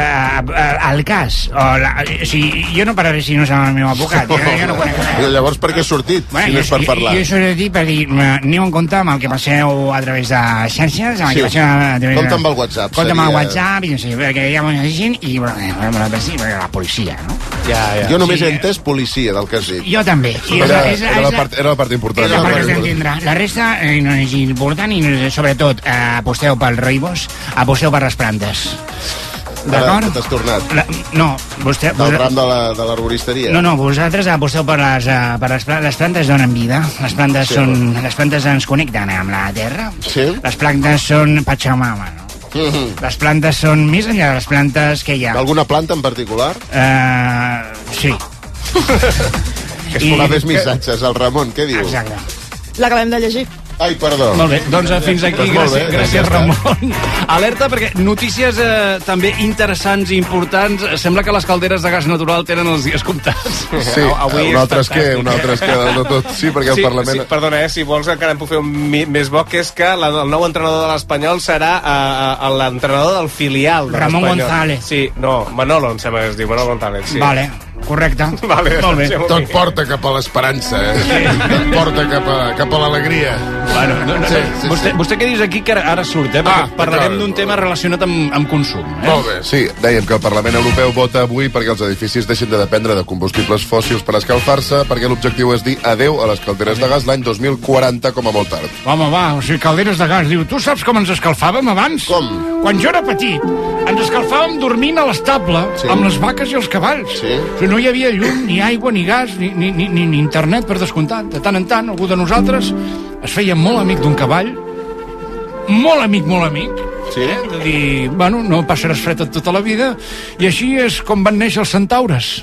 El cas. Jo no parlaré si no és el meu advocat. Jo no conec res. Llavors, per què has sortit, si no és per parlar? Jo he sortit per dir, aneu en compte amb el que passeu a través de xarxes. Compte amb el WhatsApp. Compte amb el WhatsApp, i no sé, perquè ja m'ho llegint, i la policia, no? Jo només he entès policia, del que has dit. Jo també. Era la part important. És la part que s'ha d'entendre. La resta no és important i sobretot aposteu pel rooibos, aposteu per les plantes. D'acord? T'has tornat? No, vostè... Del ram de l'arboristeria? No, vosaltres aposteu per les plantes donen vida. Les plantes ens connecten amb la terra. Sí? Les plantes són Pachamama, no? Les plantes són més enllà de les plantes que hi ha. Alguna planta en particular? Sí. Que es més missatges, el Ramon, què diu? Exacte. L'acabem de llegir. Ai, perdó. Molt bé, doncs fins aquí, gràcies Ramon. Alerta, perquè notícies també interessants i importants. Sembla que les calderes de gas natural tenen els dies comptats. Sí, un altre esquer de tot. Sí, perquè el Parlament... Sí, perdona, si vols encara em puc fer un més bo, que és que el nou entrenador de l'Espanyol serà l'entrenador del filial de l'Espanyol. Ramon González. Sí, no, Manolo, em sembla que es diu, Manolo González, sí. Vale. Correcte. Vale, molt bé. Tot porta cap a l'esperança, Tot porta cap a l'alegria. Bueno, vostè què dius aquí que ara surt, parlarem d'un tema relacionat amb consum. Molt bé, sí. Dèiem que el Parlament Europeu vota avui perquè els edificis deixin de dependre de combustibles fòssils per escalfar-se, perquè l'objectiu és dir adeu a les calderes de gas l'any 2040 com a molt tard. Home, va, o sigui, calderes de gas. Diu, tu saps com ens escalfàvem abans? Com? Quan jo era petit, ens escalfàvem dormint a l'estable amb les vaques i els cavalls. Sí. No hi havia llum, ni aigua, ni gas, ni internet, per descomptat. De tant en tant, algú de nosaltres es feia molt amic d'un cavall, molt amic, De dir, bueno, no passaràs fred tota la vida, i així és com van néixer els centaures.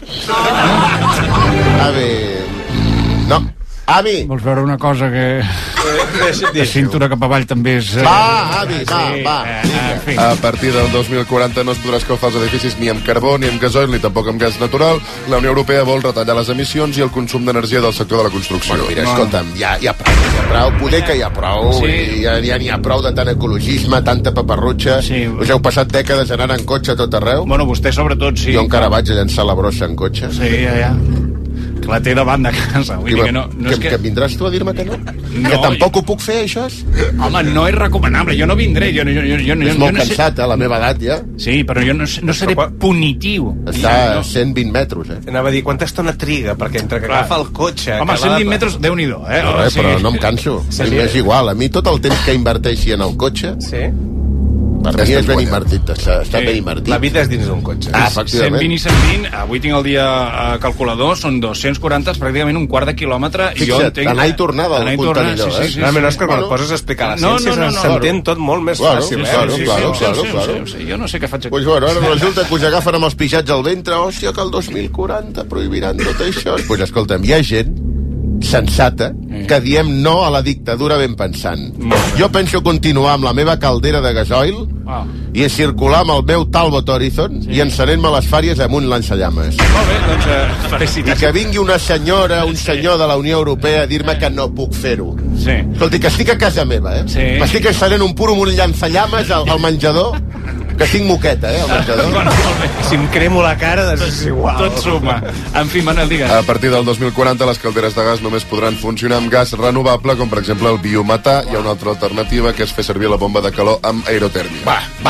No. Avi! Vols veure una cosa que... de cintura cap avall també és... Va, avi, va. A partir del 2040 no es podrà escalfar els edificis ni amb carbó, ni amb gasoil, ni tampoc amb gas natural. La Unió Europea vol retallar les emissions i el consum d'energia del sector de la construcció. Bueno, mira, escolta'm, ja prou, poder que hi ha prou, ja n'hi ha prou de tant ecologisme, tanta paparrutxa. Us heu passat dècades anant en cotxe a tot arreu? Bueno, vostè sobretot, sí. Jo encara vaig a llançar la brossa en cotxe. Sí, ja. Que la té davant de casa. Vull dir que no és que vindràs tu a dir-me que no? Que tampoc ho puc fer, això? Home, no és recomanable, jo no vindré. És molt cansat, a la meva edat, ja. Sí, però jo no seré punitiu. Està a 120 metres, Anava a dir, quanta estona triga? Perquè entre que agafa el cotxe... Home, 120 metres, Déu-n'hi-do, però no em canso. És igual, a mi tot el temps que inverteixi en el cotxe... Per mi és ben invertit, està ben invertit. La vida és dins d'un cotxe. Efectivament. 120 i 120, avui tinc el dia calculador, són 240, pràcticament un quart de quilòmetre. Fixa't, anar i tornada al contenidor, sí. No, és que quan et poses a explicar la ciència s'entén tot molt més fàcil. Claro. Jo no sé què faig aquí. Pues bueno, ara resulta que us agafen amb els pixats al ventre, hòstia, que el 2040 prohibiran tot això. Pues escolta'm, hi ha gent sensata que diem no a la dictadura ben pensant. Jo penso continuar amb la meva caldera de gasoil i a circular amb el meu Talbot Horizon i encenent-me les fàries amb un lançallames. Molt bé, doncs felicitacions. I que vingui una senyora, un senyor de la Unió Europea a dir-me que no puc fer-ho. Escolti, que estic a casa meva, m'estic encenent un puro amb un llançallames al menjador, que tinc moqueta, al menjador. Bueno, si em cremo la cara, doncs és igual. Tot suma. En fi, Manel, digues. A partir del 2040, les calderes de gas només podran funcionar amb gas renovable, com per exemple el biometà. Hi ha una altra alternativa, que és fer servir la bomba de calor amb aerotèrmia.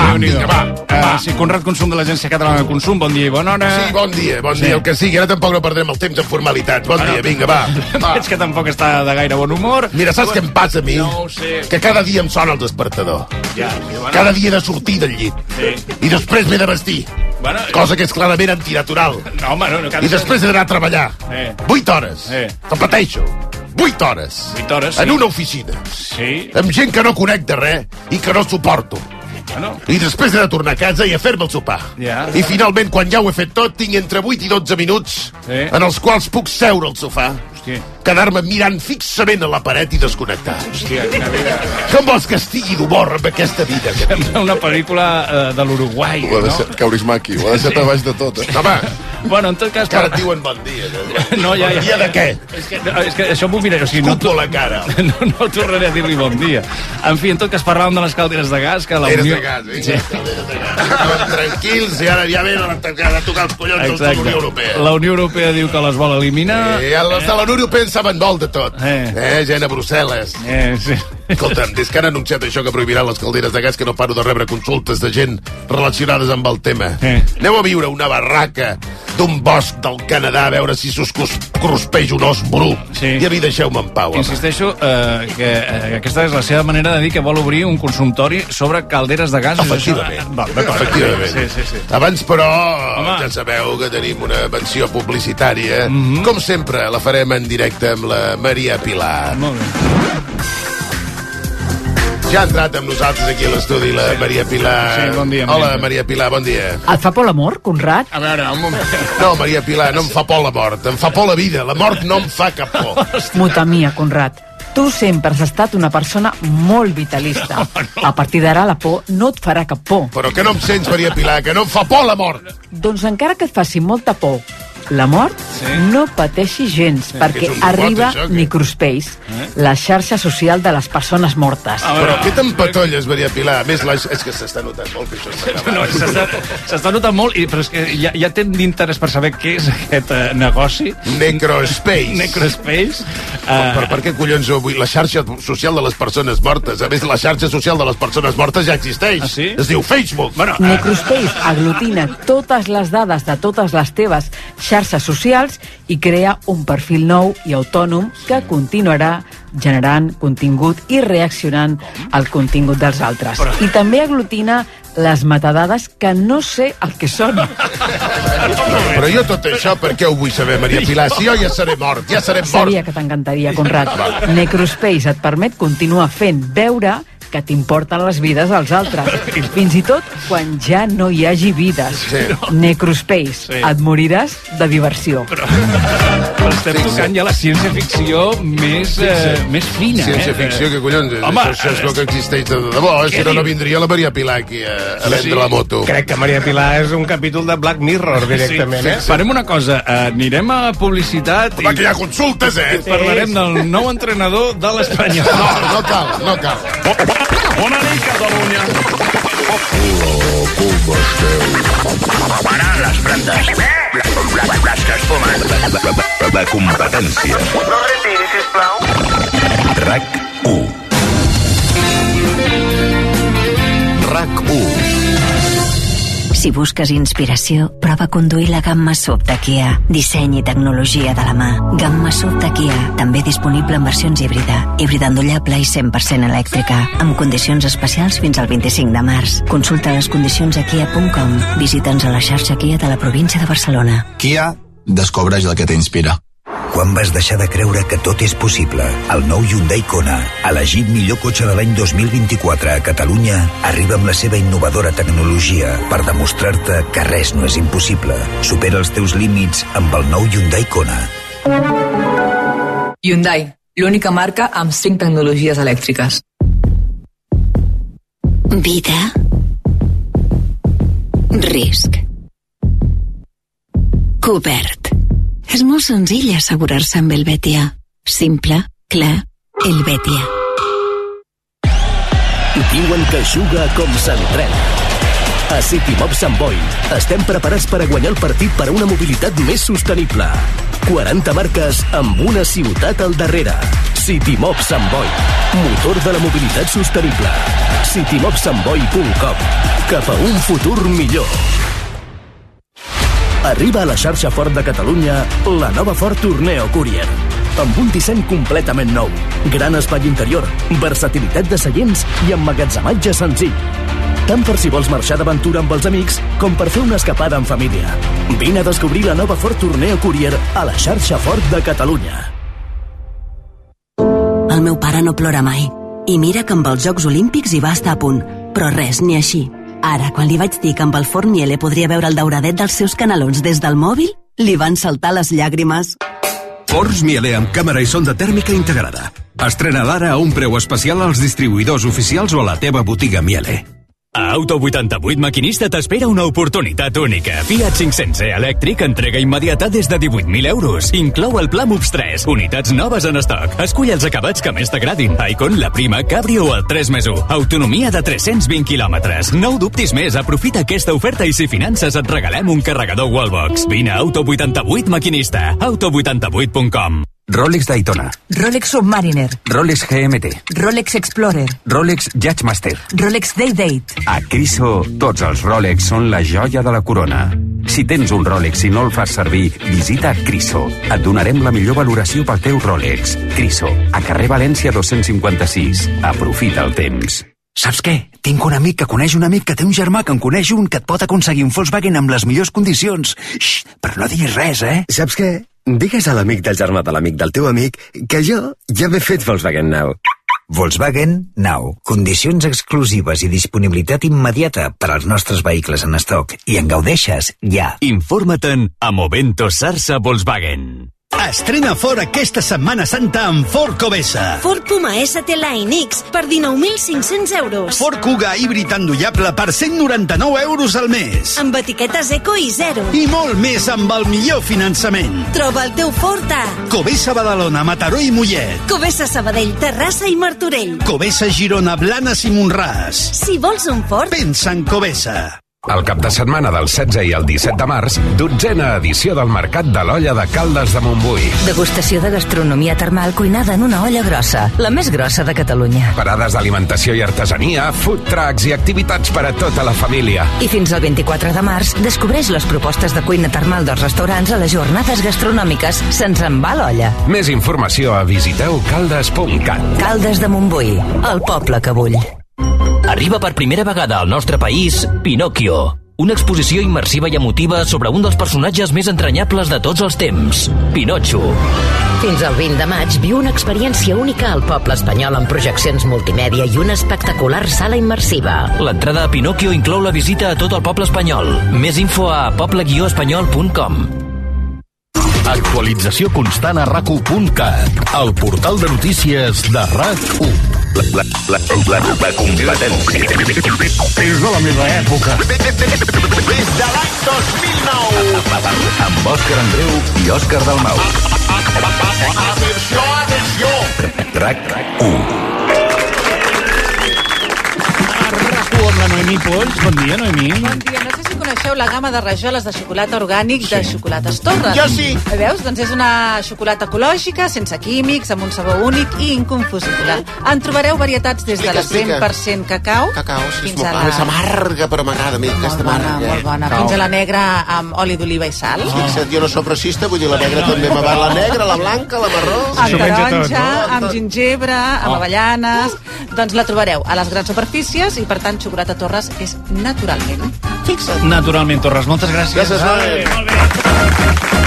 Va. Sí, Conrad Consum, de l'Agència Catalana de Consum, bon dia i bona hora. Sí, bon dia, el que sigui. Ara tampoc no perdrem el temps en formalitats. Bon dia, vinga, va. Veig que tampoc està de gaire bon humor. Mira, saps què em passa a mi? No ho sé. Que cada dia em sona el despertador. Cada dia he de sortir del llit. I després m'he de vestir. Cosa que és clarament antinatural. I després he d'anar a treballar. 8 hores. Repeteixo. 8 hores. 8 hores, en una oficina. Sí. Amb gent que no conec de res i que no suporto. I després he de tornar a casa i a fer-me el sopar. I finalment, quan ja ho he fet tot, tinc entre 8 i 12 minuts en els quals puc seure al sofà, quedar-me mirant fixament a la paret i desconnectar. Com vols que estigui d'humor amb aquesta vida? Sembla una pel·lícula de l'Uruguai, no? Kaurismäki, ho ha deixat a baix de tot, Home, bueno, en tot cas... Que ara et diuen bon dia. No, ja. Bon dia de què? És que això m'ho miraré. Escupo la cara. No tornaré a dir-li bon dia. En fi, en tot cas, parlàvem de les calderes de gas, que la Unió... Calderes de gas, Estaven tranquils i ara ja ven a tocar els collons de la Unió Europea. La Unió Europea diu que les vol eliminar. Els de la Unió Europea en saben molt de tot. Gent a Brussel·les. Escolta'm, des que han anunciat això que prohibiran les calderes de gas, que no paro de rebre consultes de gent relacionades amb el tema. Aneu a viure una barraca d'un bosc del Canadà a veure si s'us cruspeix un os bru i a mi deixeu-me en pau. Insisteixo que aquesta és la seva manera de dir que vol obrir un consumptori sobre calderes de gas. Efectivament. Abans, però, ja sabeu que tenim una menció publicitària. Com sempre, la farem en directe amb la Maria Pilar. Molt bé. Ja ha entrat amb nosaltres aquí a l'estudi la Maria Pilar. Sí, bon dia. Hola, Maria Pilar, bon dia. Et fa por la mort, Conrad? A veure, un moment. No, Maria Pilar, no em fa por la mort, em fa por la vida. La mort no em fa cap por. Muta mia, Conrad. Tu sempre has estat una persona molt vitalista. A partir d'ara la por no et farà cap por. Però que no em sents, Maria Pilar, que no em fa por la mort. Doncs encara que et faci molta por la mort, no pateixi gens, perquè arriba Necrospace, la xarxa social de les persones mortes. Però què t'empatolles, Maria Pilar? A més, és que s'està notant molt que això està s'està notant molt, però és que ja tenen d'interès per saber què és aquest negoci. Necrospace. Per què collons vull la xarxa social de les persones mortes? A més, la xarxa social de les persones mortes ja existeix. Es diu Facebook. Necrospace aglutina totes les dades de totes les teves xarxes socials i crea un perfil nou i autònom que continuarà generant contingut i reaccionant al contingut dels altres. I també aglutina les metadades que no sé el que són. Però jo tot això per què ho vull saber, Maria Pilar? Si jo ja seré mort, ja seré mort. Sabia que t'encantaria, Conrad. Necrospace et permet continuar fent veure que t'importen les vides dels altres. Fins i tot quan ja no hi hagi vides. Necrospace, et moriràs de diversió. Però estem tocant ja la ciència-ficció més fina. Ciència-ficció, que collons? Home, això és el que existeix de debò, si no vindria la Maria Pilar aquí a vendre la moto. Crec que Maria Pilar és un capítol de Black Mirror, directament, Farem una cosa, anirem a publicitat... Home, que hi ha consultes, Parlarem del nou entrenador de l'Espanyol. No cal. Bona nit, Catalunya. Parar les plantes. Les que es fumen. La competència. No retiri, sisplau. RAC1. RAC1. Si busques inspiració, prova a conduir la gamma SUV de Kia. Disseny i tecnologia de la mà. Gamma SUV de Kia, també disponible en versions híbrida. Híbrida endollable i 100% elèctrica. Amb condicions especials fins al 25 de març. Consulta les condicions a kia.com. Visita'ns a la xarxa Kia de la província de Barcelona. Kia, descobreix el que t'inspira. Quan vas deixar de creure que tot és possible? El nou Hyundai Kona, elegit millor cotxe de l'any 2024 a Catalunya, arriba amb la seva innovadora tecnologia per demostrar-te que res no és impossible. Supera els teus límits amb el nou Hyundai Kona. Hyundai, l'única marca amb 5 tecnologies elèctriques. Vida. Risc. Cobert. És molt senzill assegurar-se amb Helvetia. Simple, clar, Helvetia. Diuen que juga com s'entrena. A CityMob Sant Boi estem preparats per a guanyar el partit per a una mobilitat més sostenible. 40 marques amb una ciutat al darrere. CityMob Sant Boi, motor de la mobilitat sostenible. citymobsantboi.com. Cap a un futur millor. Arriba a la xarxa Ford de Catalunya la nova Ford Tourneo Courier. Amb un disseny completament nou, gran espai interior, versatilitat de seients i emmagatzematge senzill. Tant per si vols marxar d'aventura amb els amics com per fer una escapada en família. Vine a descobrir la nova Ford Tourneo Courier a la xarxa Ford de Catalunya. El meu pare no plora mai. I mira que amb els Jocs Olímpics hi va estar a punt. Però res, ni així. Ara, quan li vaig dir que amb el forn Miele podria veure el dauradet dels seus canelons des del mòbil, li van saltar les llàgrimes. Forns Miele amb càmera i sonda tèrmica integrada. Estrena l'ara a un preu especial als distribuïdors oficials o a la teva botiga Miele. A Auto 88 Maquinista t'espera una oportunitat única. Fiat 500e elèctric, entrega immediata des de 18.000 euros. Inclou el Pla MUPS 3, unitats noves en estoc. Escull els acabats que més t'agradin. Icon, la Prima, Cabrio o el 3+1. Autonomia de 320 quilòmetres. No ho dubtis més, aprofita aquesta oferta i si finances et regalem un carregador Wallbox. Vine a Auto 88 Maquinista. Auto88.com. Rolex Daytona, Rolex Submariner, Rolex GMT, Rolex Explorer, Rolex Judgemaster. Rolex Day-Date. A Criso, tots els Rolex són la joia de la corona. Si tens un Rolex i no el fas servir, visita Criso. Et donarem la millor valoració pel teu Rolex. Criso, a carrer València 256. Aprofita el temps. Saps què? Tinc un amic que coneix un amic que té un germà que en coneix un que et pot aconseguir un Volkswagen amb les millors condicions. Xxt, però no diguis res, Saps què? Digues a l'amic del germà de l'amic del teu amic que jo ja m'he fet Volkswagen Now. Volkswagen Now. Condicions exclusives i disponibilitat immediata per als nostres vehicles en estoc. I en gaudeixes ja. Informa't-en a Movento Sarsa Volkswagen. Estrena Ford aquesta Setmana Santa amb Ford Cobesa. Ford Puma ST Line X per 19.500 euros. Ford Kuga híbrid endollable per 199 euros al mes. Amb etiquetes eco i zero. I molt més amb el millor finançament. Troba el teu Ford a Cobesa Badalona, Mataró i Mollet. Cobesa Sabadell, Terrassa i Martorell. Cobesa Girona, Blanes i Montràs. Si vols un Ford, pensa en Cobesa. El cap de setmana del 16 i el 17 de març, 12a edició del Mercat de l'Olla de Caldes de Montbui. Degustació de gastronomia termal cuinada en una olla grossa, la més grossa de Catalunya. Parades d'alimentació i artesania, food trucks i activitats per a tota la família. I fins al 24 de març, descobreix les propostes de cuina termal dels restaurants a les jornades gastronòmiques Se'ns en va l'olla. Més informació a visiteucaldes.cat. Caldes de Montbui, el poble que vull. Arriba per primera vegada al nostre país Pinocchio. una exposició immersiva i emotiva sobre un dels personatges més entranyables de tots els temps, Pinotxo. Fins al 20 de maig viu una experiència única al poble espanyol amb projeccions multimèdia i una espectacular sala immersiva. L'entrada a Pinocchio inclou la visita a tot el poble espanyol. Més info a poble-espanyol.com. Actualització constant a RAC1.cat, el portal de notícies de RAC1. La competència. És de la meva època. Des de l'any 2009. Amb Òscar Andreu i Òscar Dalmau. Atenció. RAC1. Amb la Noemí Polls. Bon dia, Noemí. Bon dia. No sé si coneixeu la gamma de rajoles de xocolata orgànic de Xocolates Torres. Jo sí. Veus? Doncs és una xocolata ecològica, sense químics, amb un sabor únic i inconfusible. En trobareu varietats des de la 100% cacau fins a la... És amarga, però m'agrada a mi aquesta amarga. Molt bona. Fins a la negra amb oli d'oliva i sal. Fixa't, jo no soc racista, vull dir, la negra també me va. La negra, la blanca, la marró... Amb taronja, amb gingebre, amb avellanes... Doncs la trobareu a les grans superfícies i, per tant, Xocolata Torres és naturalment. Fixa't. Naturalment, Torres. Moltes gràcies. Gràcies, molt bé.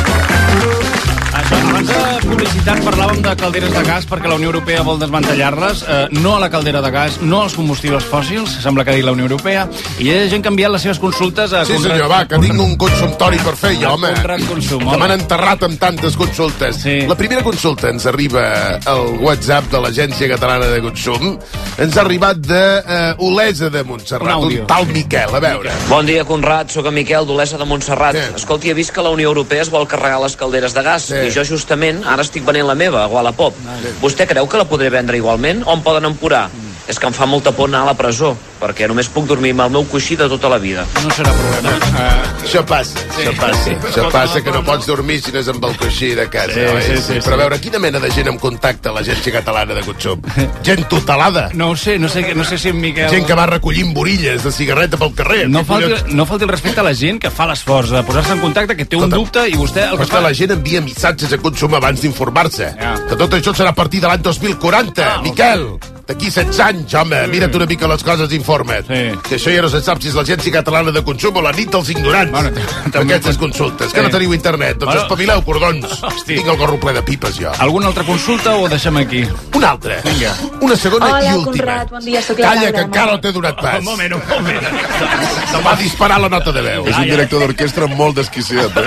Això, abans de publicitat parlàvem de calderes de gas perquè la Unió Europea vol desmantellar-les. No a la caldera de gas, no als combustibles fòssils, sembla que ha dit la Unió Europea, i hi ha gent que ha enviat les seves consultes a... Sí, senyor, va, que tinc un consultori per fer jo, home. Consum, que m'han enterrat amb tantes consultes. Sí. La primera consulta ens arriba al WhatsApp de l'Agència Catalana de Consum. Ens ha arribat de Olesa de Montserrat, un tal Miquel, a veure. Bon dia, Conrad, sóc en Miquel d'Olesa de Montserrat. Escolti, he vist que la Unió Europea es vol carregar les calderes de gas, i jo justament ara estic venent la meva, a Wallapop. Vostè creu que la podré vendre igualment o em poden empurar? És que em fa molta por anar a la presó, perquè només puc dormir amb el meu coixí de tota la vida. No serà problema. Això passa, Això passa que no pots dormir si no és amb el coixí de casa. Però a veure, quina mena de gent em contacta a l'Agència Catalana de Consum? Gent tutelada? No ho sé, no sé si en Miquel... Gent que va recollint borilles de cigarreta pel carrer. No falti el respecte a la gent que fa l'esforç de posar-se en contacte, que té un dubte i vostè... Però és que la gent envia missatges a Consum abans d'informar-se. Que tot això serà a partir de l'any 2040, Miquel! D'aquí 16 anys, home, mira't una mica les coses i informa't. Que això ja no se sap si és l'Agència Catalana de Consum o la nit dels ignorants. Aquestes consultes, que no teniu internet. Doncs espavileu, cordons. Tinc el gorro ple de pipes, jo. Alguna altra consulta o deixem aquí? Una altra. Vinga. Una segona i última. Hola, Conrad, bon dia, soc la Calla, Laura. que encara no t'he donat pas. Un moment. Se'm va disparar la nota de veu. És un director d'orquestra molt desquiciat,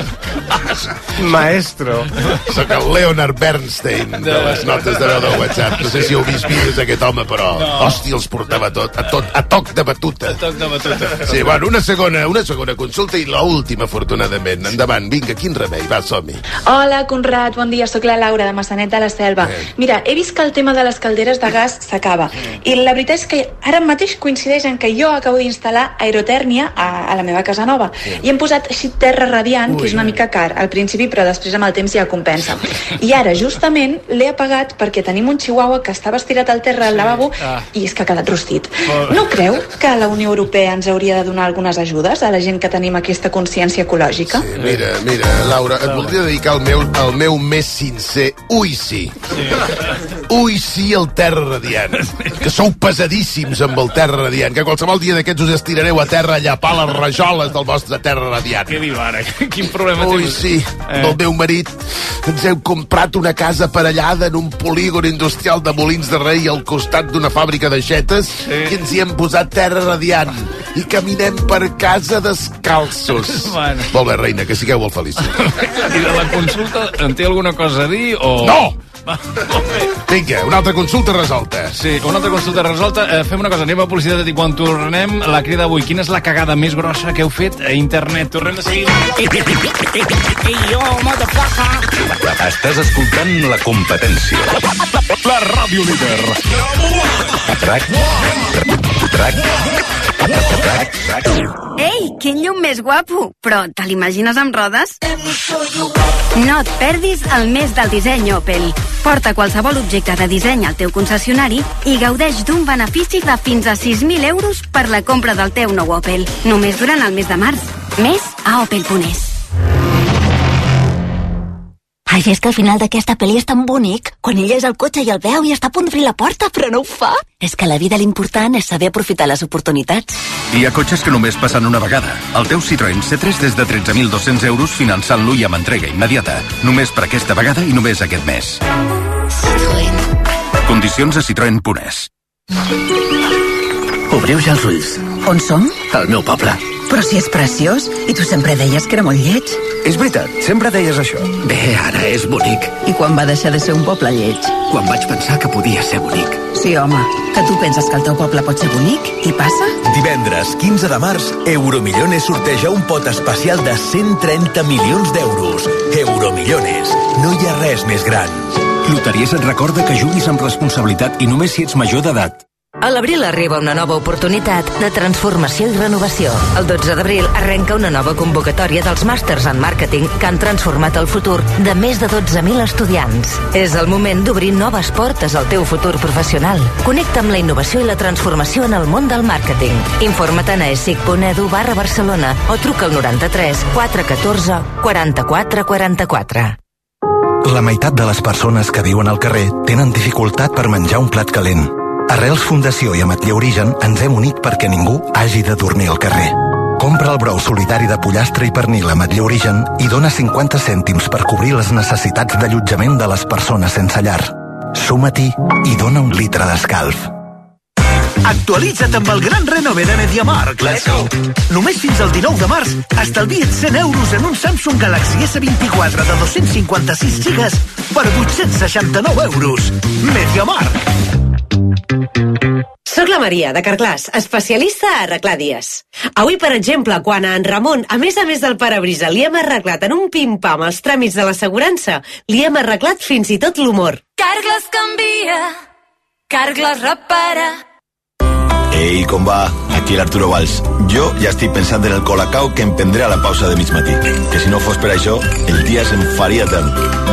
Maestro. Soc el Leonard Bernstein de les notes de veu del WhatsApp. No sé si heu vist vídeos d'aquest home, però hòstia, els portava a toc de batuta. Sí, bueno, una segona consulta i l'última, afortunadament. Endavant, vinga, quin remei, va, som-hi. Hola, Conrad, bon dia, sóc la Laura de Massanet de la Selva. Mira, he vist que el tema de les calderes de gas s'acaba. I la veritat és que ara mateix coincideix en que jo acabo d'instal·lar aerotèrmia a la meva casa nova. I hem posat així terra radiant, que és una mica car al principi, però després amb el temps ja compensa. I ara, justament, l'he apagat perquè tenim un chihuahua que estava estirat al terra al lavabo i és que ha quedat rostit. No creu que la Unió Europea ens hauria de donar algunes ajudes a la gent que tenim aquesta consciència ecològica? Sí, mira, Laura, et voldria dedicar el meu més sincer ui sí. Ui sí al terra radiant. Que sou pesadíssims amb el terra radiant, que qualsevol dia d'aquests us estirareu a terra a llapar les rajoles del vostre terra radiant. Què diu ara? Quin problema teniu? Ui sí, el meu marit ens hem comprat una casa aparellada en un polígon industrial de Molins de Rei al costat d'una fàbrica d'aixetes i ens hi hem posat terra radiant i caminem per casa descalços. Molt bé, reina, que sigueu molt feliços. I de la consulta en té alguna cosa a dir o... No! Vinga, una altra consulta resolta. Sí, una altra consulta resolta. Fem una cosa, anem a publicitat i quan tornem la crida avui. Quina és la cagada més grossa que heu fet a internet? Tornem de seguida. Estàs escoltant La Competència. La ràdio líder. Ei, quin llum més guapo! Però te l'imagines amb rodes? No et perdis el mes del disseny Opel. Porta qualsevol objecte de disseny al teu concessionari i gaudeix d'un benefici de fins a 6.000 euros per la compra del teu nou Opel. Només durant el mes de març. Més a opel.es. Ai, és que al final d'aquesta pel·li és tan bonic. Quan ella és al cotxe i el veu i està a punt d'obrir la porta, però no ho fa. És que a la vida l'important és saber aprofitar les oportunitats. Hi ha cotxes que només passen una vegada. El teu Citroën C3 des de 13.200 euros finançant-lo i amb entrega immediata. Només per aquesta vegada i només aquest mes. Citroën. Condicions a Citroën.es. Obriu ja els ulls. On som? Al meu poble. Però si és preciós, i tu sempre deies que era molt lleig. És veritat, sempre deies això. Bé, ara és bonic. I quan va deixar de ser un poble lleig? Quan vaig pensar que podia ser bonic. Sí, home, que tu penses que el teu poble pot ser bonic i passa? Divendres 15 de març, Euromillones sorteja un pot especial de 130 milions d'euros. Euromillones, no hi ha res més gran. Loteries et recorda que juguis amb responsabilitat i només si ets major d'edat. A l'abril arriba una nova oportunitat de transformació i renovació. El 12 d'abril arrenca una nova convocatòria dels màsters en màrqueting que han transformat el futur de més de 12.000 estudiants. És el moment d'obrir noves portes al teu futur professional. Connecta amb la innovació i la transformació en el món del màrqueting. Informa't a esic.edu/Barcelona o truca al 93 414 44 44. La meitat de les persones que viuen al carrer tenen dificultat per menjar un plat calent. Arrels Fundació i Ametller Origen ens hem unit perquè ningú hagi de dormir al carrer. Compra el brou solidari de pollastre i pernil Ametller Origen i dona 50 cèntims per cobrir les necessitats d'allotjament de les persones sense llar. Suma-t'hi i dona un litre d'escalf. Actualitza't amb el gran renove de MediaMarkt. Let's go! Només fins al 19 de març estalvia't 100 euros en un Samsung Galaxy S24 de 256 gigas per 869 euros. MediaMarkt. Soc la Maria, de Carglass, especialista a arreglar dies. Avui, per exemple, quan a en Ramon, a més del parabrisa, li hem arreglat en un pim-pam els tràmits de l'assegurança, li hem arreglat fins i tot l'humor. Carglass canvia, Carglass repara. Ei, com va? Aquí l'Arturo Valls. Jo ja estic pensant en el colacao que em prendré a la pausa de mig matí. Que si no fos per això, el dia se'm faria etern.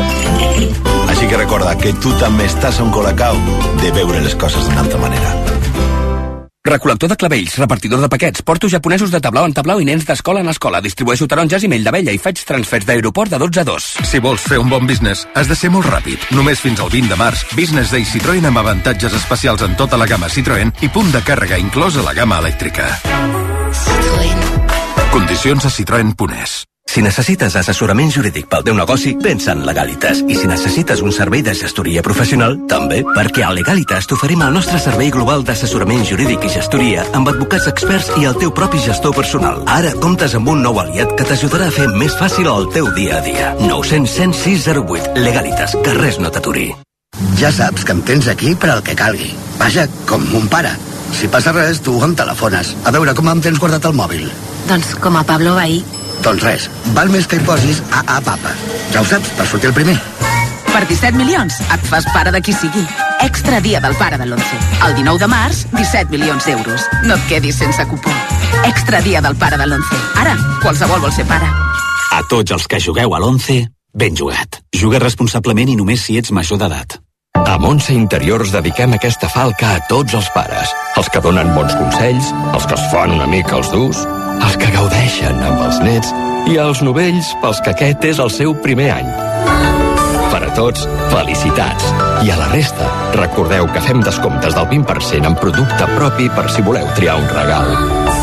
Així que recorda que tu també estàs a un colacao de veure les coses d'una altra manera. Recol·lector de clavells, repartidor de paquets, porto japonesos de tablau en tablau i nens d'escola en escola. Distribueixo taronges i mell d'abella i faig transfers d'aeroport de 12 a 2. Si vols fer un bon business, has de ser molt ràpid. Només fins al 20 de març, Business Day Citroën amb avantatges especials en tota la gamma Citroën i punt de càrrega inclòs a la gamma elèctrica. Citroën. Condicions a Citroën.es. Si necessites assessorament jurídic pel teu negoci, pensa en Legalitas. I si necessites un servei de gestoria professional, també, perquè a Legalitas t'oferim el nostre servei global d'assessorament jurídic i gestoria amb advocats experts i el teu propi gestor personal. Ara comptes amb un nou aliat que t'ajudarà a fer més fàcil el teu dia a dia. 900 106 08. Legalitas, que res no t'aturi. Ja saps que em tens aquí per al que calgui. Vaja, com mon pare. Si passa res, tu em telefones. A veure, com em tens guardat el mòbil? Doncs com a Pablo Bahí. Doncs res, val més que hi posis a papa. Ja ho saps, per sortir el primer. Per 17 milions et fas pare de qui sigui. Extra dia del pare de l'11. El 19 de març, 17 milions d'euros. No et quedis sense cupó. Extra dia del pare de l'11. Ara, qualsevol vol ser pare. A tots els que jugueu a l'11, ben jugat. Juga responsablement i només si ets major d'edat. A Montse Interiors dediquem aquesta falca a tots els pares. Els que donen bons consells, els que es fan una mica els durs, els que gaudeixen amb els nets i els novells pels que aquest és el seu primer any. Per a tots, felicitats. I a la resta, recordeu que fem descomptes del 20% en producte propi per si voleu triar un regal.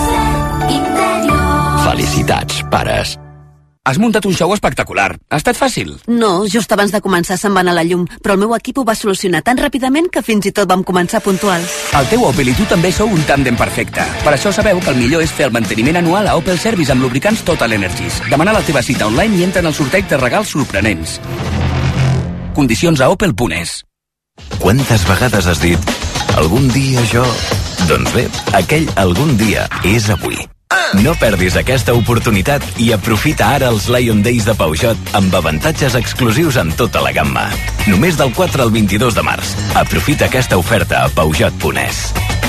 Felicitats, pares. Has muntat un show espectacular. Ha estat fàcil? No, just abans de començar se'n va anar la llum, però el meu equip ho va solucionar tan ràpidament que fins i tot vam començar puntuals. El teu Opel i tu també sou un tàndem perfecte. Per això sabeu que el millor és fer el manteniment anual a Opel Service amb lubricants Total Energies. Demana la teva cita online i entra en el sorteig de regals sorprenents. Condicions a opel.es. Quantes vegades has dit algun dia jo... Doncs bé, aquell algun dia és avui. No perdis aquesta oportunitat i aprofita ara els Lion Days de Peugeot amb avantatges exclusius en tota la gamma. Només del 4 al 22 de març. Aprofita aquesta oferta a Peugeot.es.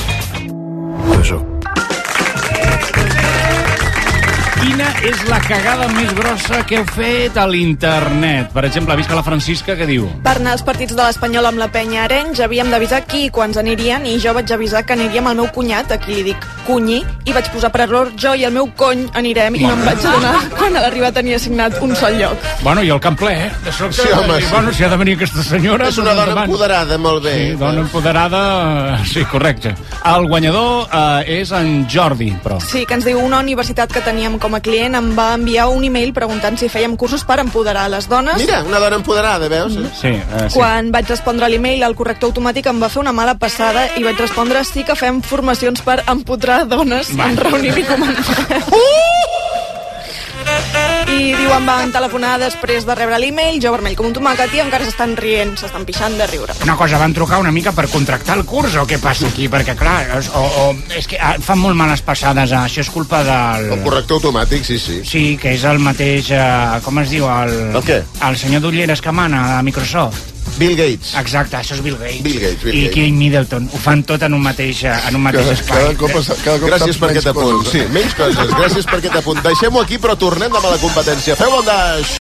Quina és la cagada més grossa que heu fet a l'internet? Per exemple, visca la Francisca, que diu? Per anar als partits de l'Espanyol amb la penya Arenys havíem d'avisar qui i quants anirien i jo vaig avisar que aniria amb el meu cunyat, a qui li dic cunyi, i vaig posar per error jo i el meu cony anirem, i no em vaig adonar quan a l'arribar tenia assignat un sol lloc. Bueno, i el camp ple, de sobte. Sí, home, sí. Bueno, si ha de venir aquesta senyora... És una dona empoderada, molt bé. Sí, dona empoderada... Sí, correcte. El guanyador és en Jordi, però... Sí, que ens diu una universitat que teníem com a client em va enviar un e-mail preguntant si fèiem cursos per empoderar les dones. Mira, una dona empoderada, veus? Sí, Quan vaig respondre a l'e-mail, el corrector automàtic em va fer una mala passada i vaig respondre sí que fem formacions per empoderar dones. Em reunim i comencem. I diu, em van telefonar després de rebre l'e-mail, jo vermell com un tomàquet, i encara s'estan rient, s'estan pixant de riure. Una cosa, van trucar una mica per contractar el curs o què passa aquí? Perquè clar, és que fan molt males passades, això és culpa del... El corrector automàtic, sí. Sí, que és el mateix, com es diu? El què? El senyor d'Ulleres que mana a Microsoft. Bill Gates. Exacte, això és Bill Gates. Bill Gates. I Kate Middleton. Ho fan tot en un mateix espai. Cada cop gràcies per aquest apunt. Sí, menys coses. Gràcies per aquest apunt. Deixem-ho aquí, però tornem demà a la competència. Feu bon daix!